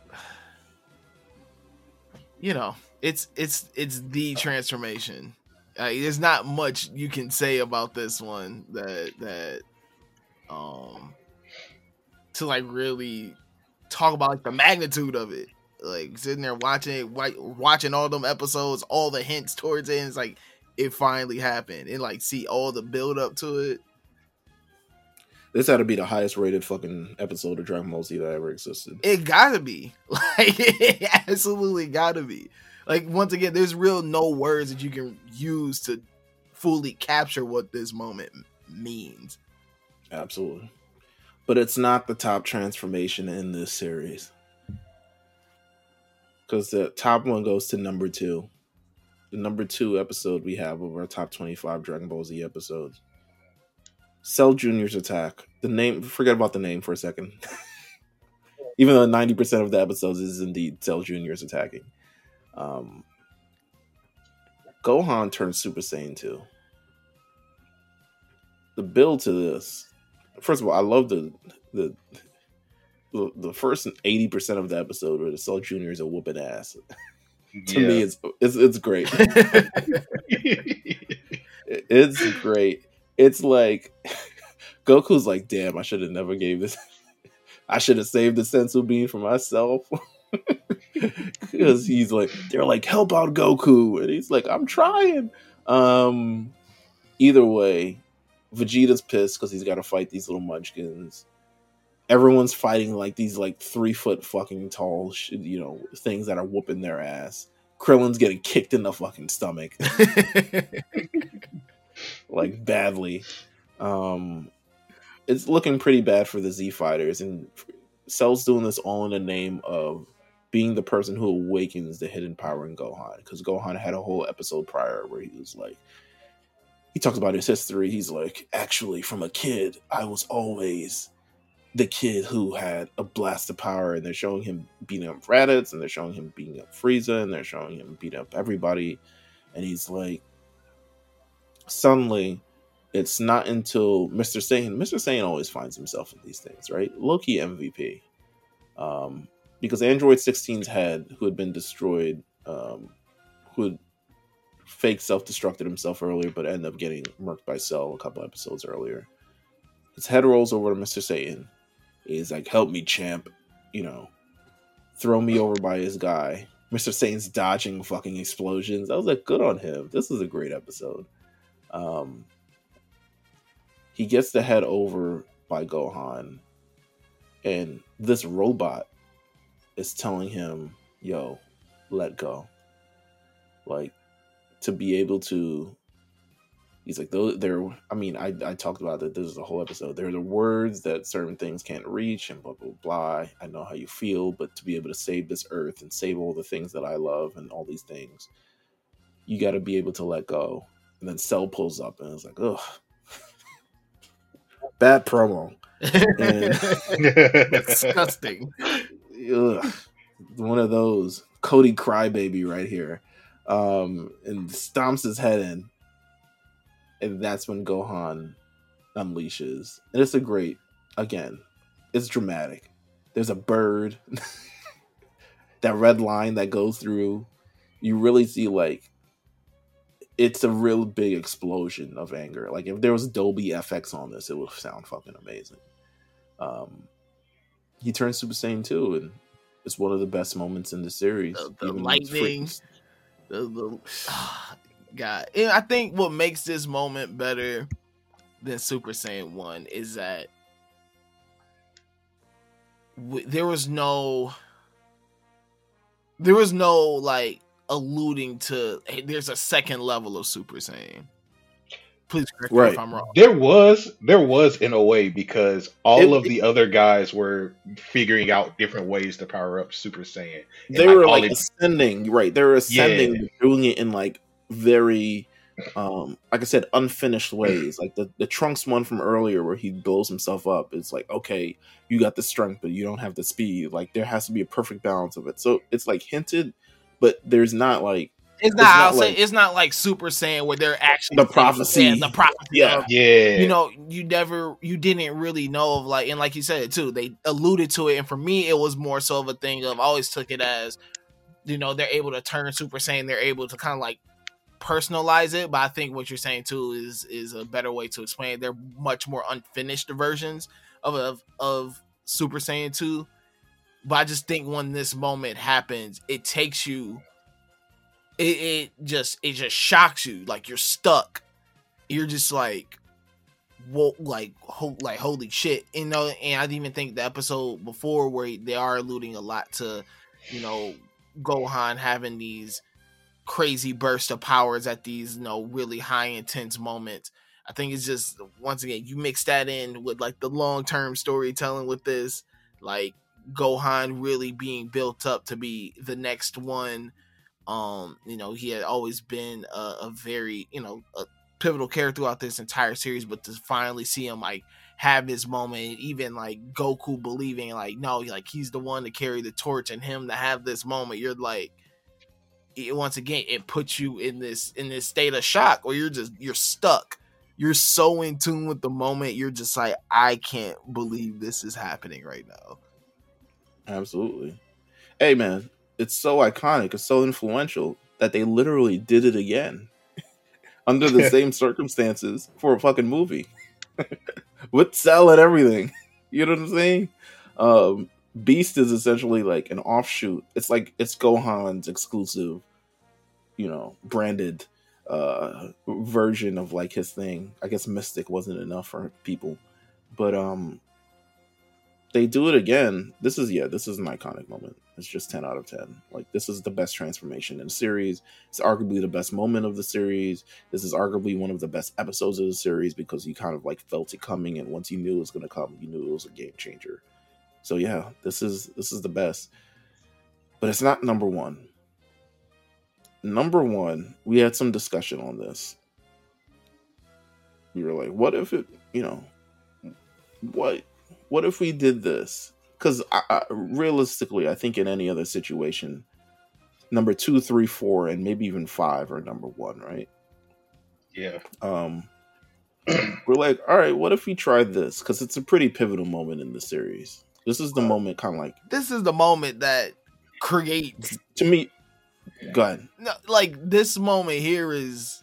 you know, it's it's it's the transformation. Uh, there's not much you can say about this one that that um to like really talk about like the magnitude of it. Like sitting there watching it, wa- watching all them episodes, all the hints towards it, and it's like it finally happened, and like see all the build up to it. This had to be the highest rated fucking episode of Dragon Ball Z that ever existed. It gotta be. Like, it absolutely gotta be. Like, once again, there's real no words that you can use to fully capture what this moment means. Absolutely. But it's not the top transformation in this series. Because the top one goes to number two. The number two episode we have of our top twenty-five Dragon Ball Z episodes. Cell Junior's attack. The name, forget about the name for a second. Even though ninety percent of the episodes is indeed Cell Junior's attacking. Um, Gohan turns Super Saiyan two. The build to this. First of all, I love the the the, the first eighty percent of the episode where the Cell Junior is a whooping ass. To Yeah. me, it's it's it's great. It's great. It's like Goku's like, damn, I should have never gave this. I should have saved the sensu bean for myself. Because he's like, they're like, help out Goku, and he's like, I'm trying. Um, either way, Vegeta's pissed because he's got to fight these little munchkins. Everyone's fighting like these like three foot fucking tall, you know, things that are whooping their ass. Krillin's getting kicked in the fucking stomach, like badly. Um, it's looking pretty bad for the Z Fighters, and Cell's doing this all in the name of being the person who awakens the hidden power in Gohan. Because Gohan had a whole episode prior where he was like, he talks about his history. He's like, actually, from a kid, I was always the kid who had a blast of power, and they're showing him beating up Raditz, and they're showing him beating up Frieza, and they're showing him beating up everybody. And he's like, suddenly, it's not until Mister Saiyan, Mister Saiyan always finds himself in these things, right? Low-key M V P. Um, because Android sixteen's head, who had been destroyed, um, who had fake self-destructed himself earlier, but ended up getting murked by Cell a couple episodes earlier. His head rolls over to Mister Satan. He's like, help me, champ. You know, throw me over by his guy. Mister Satan's dodging fucking explosions. I was like, good on him. This is a great episode. Um, he gets the head over by Gohan, and this robot is telling him, yo, let go. Like, to be able to, he's like, those there, I mean, I, I talked about that. This is a whole episode. There are the words that certain things can't reach, and blah, blah, blah. I know how you feel, but to be able to save this earth and save all the things that I love and all these things, you got to be able to let go. And then Cell pulls up, and it's like, ugh. Bad promo. And, disgusting. Ugh, one of those Cody crybaby right here, um, and stomps his head in, and that's when Gohan unleashes, and it's a great, again, it's dramatic. There's a bird, that red line that goes through. You really see like it's a real big explosion of anger. Like if there was Dolby F X on this, it would sound fucking amazing. Um, he turns Super Saiyan two, and it's one of the best moments in the series. The, the lightning, the, the oh, God. And I think what makes this moment better than Super Saiyan one is that w- there was no, there was no like alluding to. Hey, there's a second level of Super Saiyan. Please correct me Right. if I'm wrong. There was, there was in a way, because all It- of the other guys were figuring out different ways to power up Super Saiyan. And, They like, were all like it- ascending, right? They were ascending, Yeah. but doing it in like very, um, like I said, unfinished ways. Like the the Trunks one from earlier, where he blows himself up. It's like, okay, you got the strength, but you don't have the speed. Like there has to be a perfect balance of it. So it's like hinted, but there's not like It's not. It's not I'll say like- it's not like Super Saiyan where they're actually The prophecy. Yeah, the prophecy. Yeah. of- yeah, you know, you never, you didn't really know of like, and like you said too, they alluded to it, and for me, it was more so of a thing of I always took it as, you know, they're able to turn Super Saiyan, they're able to kind of like personalize it. But I think what you're saying too is is a better way to explain it. They're much more unfinished versions of of, of Super Saiyan two. But I just think when this moment happens, it takes you. It, it just it just shocks you, like you're stuck. You're just like, whoa, like ho- like holy shit, you know. And I didn't even think the episode before where they are alluding a lot to, you know, Gohan having these crazy bursts of powers at these, you know, really high intense moments. I think it's just once again you mix that in with like the long term storytelling with this, like Gohan really being built up to be the next one. Um, you know, he had always been a, a very, you know, a pivotal character throughout this entire series, but to finally see him like have his moment, even like Goku believing like, no, like he's the one to carry the torch, and him to have this moment, you're like, it, once again, it puts you in this, in this state of shock where you're just, you're stuck. You're so in tune with the moment. You're just like, I can't believe this is happening right now. Absolutely. Hey man, it's so iconic, it's so influential that they literally did it again under the same circumstances for a fucking movie with Cell and everything. You know what I'm saying? Um, Beast is essentially like an offshoot. It's like it's Gohan's exclusive, you know, branded uh version of like his thing. I guess Mystic wasn't enough for people, but um they do it again. This is yeah, this is an iconic moment. It's just ten out of ten. Like this is the best transformation in the series. It's arguably the best moment of the series. This is arguably one of the best episodes of the series because you kind of like felt it coming, and once you knew it was gonna come, you knew it was a game changer. So yeah, this is this is the best. But it's not number one. Number one, we had some discussion on this. We were like, what if it, you know, what what if we did this? Because I, I, realistically, I think in any other situation, number two, three, four, and maybe even five are number one, right? Yeah. Um, we're like, all right, what if we tried this? Because it's a pretty pivotal moment in the series. This is the Well, moment, kind of like This is the moment that creates. to me. Go ahead. No, like this moment here is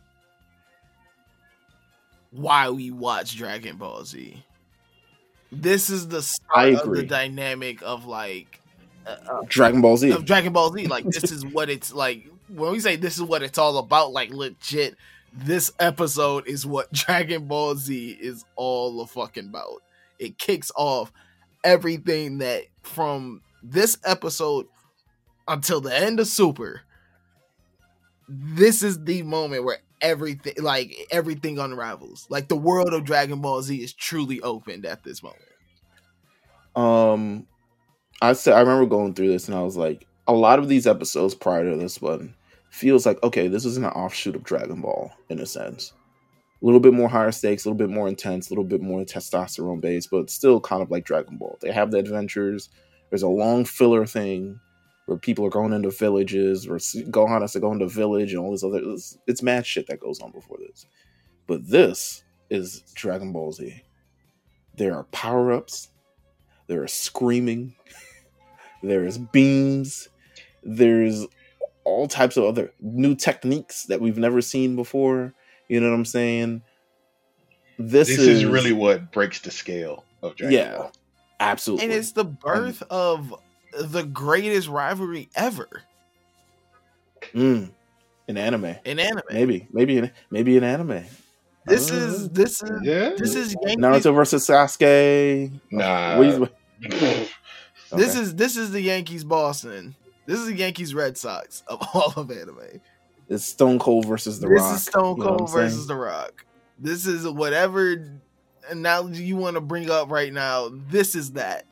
why we watch Dragon Ball Z. This is the I start of the agree. dynamic of like uh, uh, Dragon Ball Z. of Dragon Ball Z. Like this is what it's like when we say this is what it's all about. Like legit, this episode is what Dragon Ball Z is all the fucking about. It kicks off everything that from this episode until the end of Super. This is the moment where everything, like everything, unravels. Like the world of Dragon Ball Z is truly opened at this moment. Um, I said I remember going through this, and I was like, a lot of these episodes prior to this one feels like okay, this is an offshoot of Dragon Ball in a sense. A little bit more higher stakes, a little bit more intense, a little bit more testosterone based, but still kind of like Dragon Ball. They have the adventures. There's a long filler thing where people are going into villages, or Gohan has to go into village, and all this other. It's, it's mad shit that goes on before this. But this is Dragon Ball Z. There are power ups. There is screaming. There's beams. There's all types of other new techniques that we've never seen before. You know what I'm saying? This, This is, is really what breaks the scale of Dragon yeah, Ball. absolutely. And it's the birth of the greatest rivalry ever Mm, in anime. in anime. Maybe, maybe, in, maybe in anime. This Uh, is this is Yeah. this is Yankees. Naruto versus Sasuke. Nah. What do you- This Okay. is this is the Yankees Boston. This is the Yankees Red Sox of all of anime. It's Stone Cold versus The this Rock. is Stone you know what Cold I'm saying? versus The Rock. This is whatever analogy you want to bring up right now. This is that.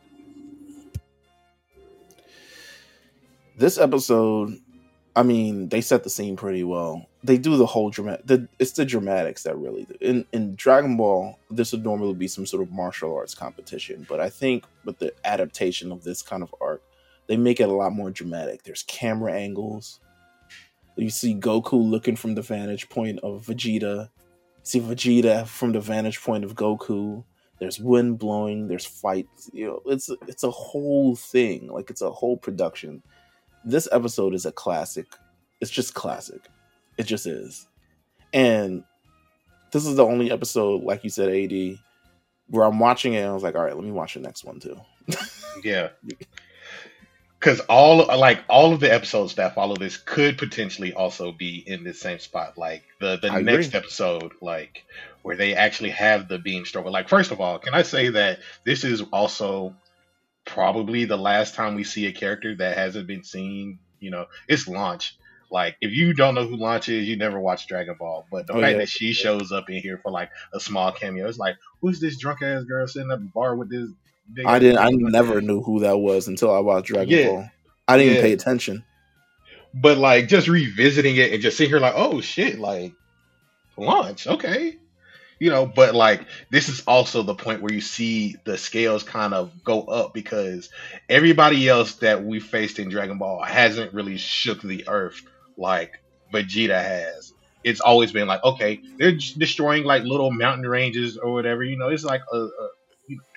This episode, I mean, they set the scene pretty well. They do the whole dramatic. The, it's the dramatics that really do. In in Dragon Ball, this would normally be some sort of martial arts competition, but I think with the adaptation of this kind of arc, they make it a lot more dramatic. There's camera angles. You see Goku looking from the vantage point of Vegeta. You see Vegeta from the vantage point of Goku. There's wind blowing. There's fights. You know, it's it's a whole thing. Like it's a whole production. This episode is a classic. It's just classic. It just is. And this is the only episode, like you said, A D, where I'm watching it and I was like, all right, let me watch the next one too. Yeah. Because all like all of the episodes that follow this could potentially also be in the same spot. Like the, the I next agree. episode, like where they actually have the beam struggle. Like, first of all, can I say that this is also probably the last time we see a character that hasn't been seen, you know, it's Launch. Like, if you don't know who Launch is, you never watched Dragon Ball. But the Oh, fact yeah. that she shows up in here for like a small cameo, it's like, who's this drunk ass girl sitting at the bar with this big I ass didn't. I dude? never knew who that was until I watched Dragon Yeah. Ball. I didn't Yeah. even pay attention. But like just revisiting it and just sitting here like, oh shit, like Launch, okay. You know, but like this is also the point where you see the scales kind of go up because everybody else that we faced in Dragon Ball hasn't really shook the earth like Vegeta has. It's always been like, okay, they're just destroying like little mountain ranges or whatever, you know, it's like a, a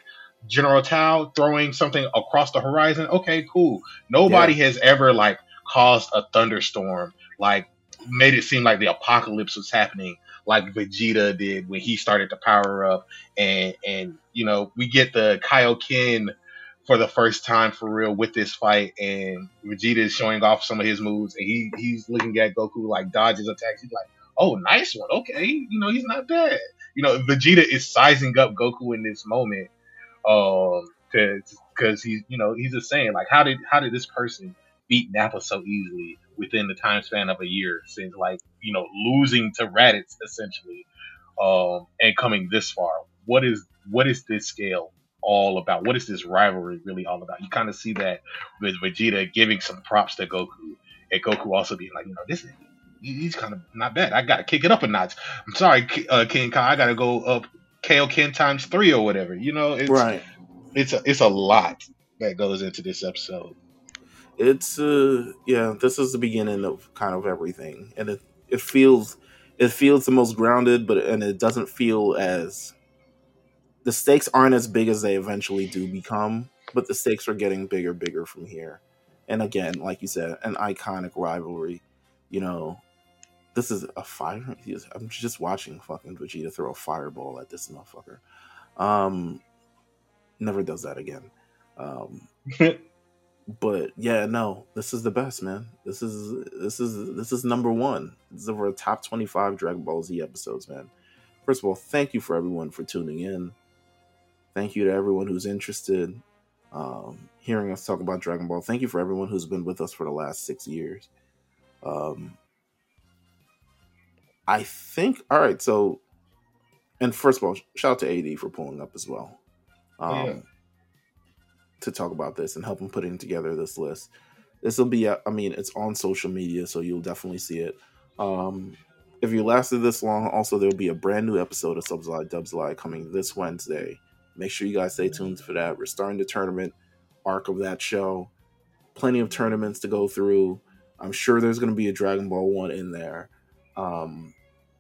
General Tao throwing something across the horizon. Okay, cool. Nobody yeah. has ever like caused a thunderstorm, like made it seem like the apocalypse was happening, like Vegeta did when he started to power up. And and you know, we get the Kaioken for the first time for real with this fight, and Vegeta is showing off some of his moves, and he he's looking at Goku like dodges attacks. He's like, oh, nice one. Okay, you know, he's not bad. You know, Vegeta is sizing up Goku in this moment. Um, cause, cause he's, you know, he's just saying like, how did, how did this person beat Nappa so easily within the time span of a year since like, you know, losing to Raditz essentially, um, and coming this far? What is, what is this scale all about? What is this rivalry really all about? You kind of see that with Vegeta giving some props to Goku, and Goku also being like, you know, this is, he's kind of not bad. I got to kick it up a notch. I'm sorry, uh, King Kai, I got to go up Kaioken times three or whatever, you know. It's, right. It's a it's a lot that goes into this episode. It's uh yeah, this is the beginning of kind of everything, and it it feels it feels the most grounded, but and it doesn't feel as the stakes aren't as big as they eventually do become, but the stakes are getting bigger, bigger from here. And again, like you said, an iconic rivalry. You know, this is a fire. I'm just watching fucking Vegeta throw a fireball at this motherfucker. Um, never does that again. Um, but yeah, no, this is the best, man. This is this is this is number one. This is over a top twenty-five Dragon Ball Z episodes, man. First of all, thank you for everyone for tuning in. Thank you to everyone who's interested, um, hearing us talk about Dragon Ball. Thank you for everyone who's been with us for the last six years. Um. I think, all right, so, and first of all, shout out to A D for pulling up as well um, yeah. to talk about this and help him putting together this list. This will be, I mean, it's on social media, so you'll definitely see it. Um, if you lasted this long, also, there'll be a brand new episode of Subs Lie, Dubs Lie coming this Wednesday. Make sure you guys stay tuned for that. We're starting the tournament arc of that show. Plenty of tournaments to go through. I'm sure there's going to be a Dragon Ball one in there. Um,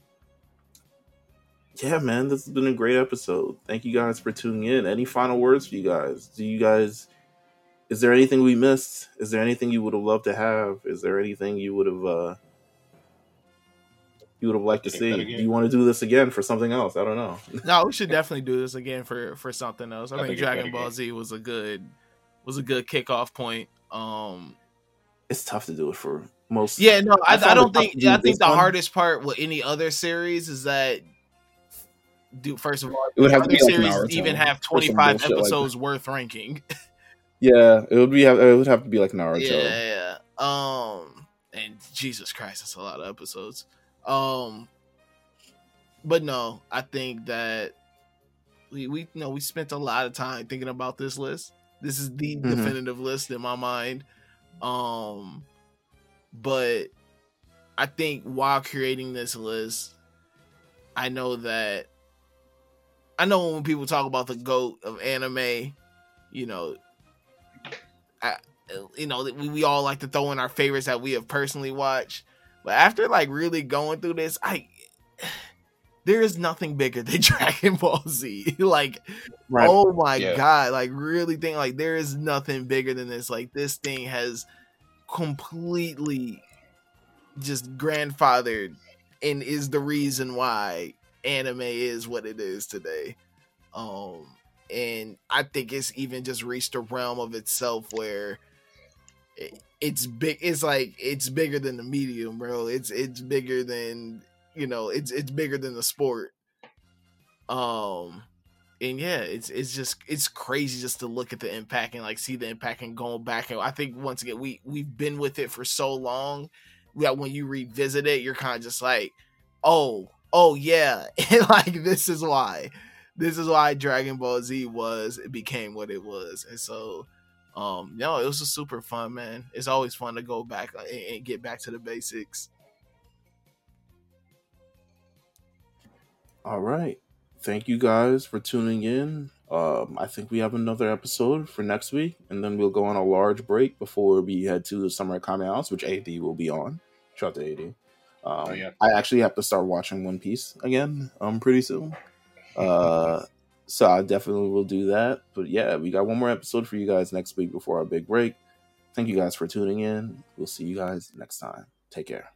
yeah, man, this has been a great episode. Thank you guys for tuning in. Any final words for you guys? Do you guys, is there anything we missed? Is there anything you would have loved to have? Is there anything you would have, uh, you would have liked to see? Do you want to do this again for something else? I don't know. No, we should definitely do this again for, for something else. I, I think, think Dragon Ball Z was a good, was a good kickoff point. Um, it's tough to do it for most. Yeah, no, I, I don't think. I think the one. hardest part with any other series is that, do first of all, it would have to be like series even have twenty-five episodes like worth ranking. Yeah, it would be. It would have to be like Naruto. Yeah, yeah. Um, and Jesus Christ, that's a lot of episodes. Um, but no, I think that we we you know we spent a lot of time thinking about this list. This is the mm-hmm. definitive list in my mind. Um, but I think while creating this list, I know that I know when people talk about the GOAT of anime, you know, I, you know, we, we all like to throw in our favorites that we have personally watched. But after like really going through this, I there is nothing bigger than Dragon Ball Z. Like, right. Oh my yeah. God, like really think like there is nothing bigger than this. Like this thing has completely just grandfathered and is the reason why anime is what it is today. Um, and I think it's even just reached a realm of itself where it, it's big. It's like, it's bigger than the medium, bro. It's, it's bigger than, you know, it's, it's bigger than the sport. Um, and yeah, it's, it's just, it's crazy just to look at the impact and like see the impact and going back. And I think once again, we, we've been with it for so long that when you revisit it, you're kind of just like, oh, oh yeah. And like, this is why, this is why Dragon Ball Z was, it became what it was. And so, um, no, it was a super fun, man. It's always fun to go back and, and get back to the basics. All right. Thank you guys for tuning in. Um, I think we have another episode for next week, and then we'll go on a large break before we head to the Summer Comic House, which A D will be on. Shout out to A D. Um, oh, yeah. I actually have to start watching One Piece again um, pretty soon. Uh, So I definitely will do that. But yeah, we got one more episode for you guys next week before our big break. Thank you guys for tuning in. We'll see you guys next time. Take care.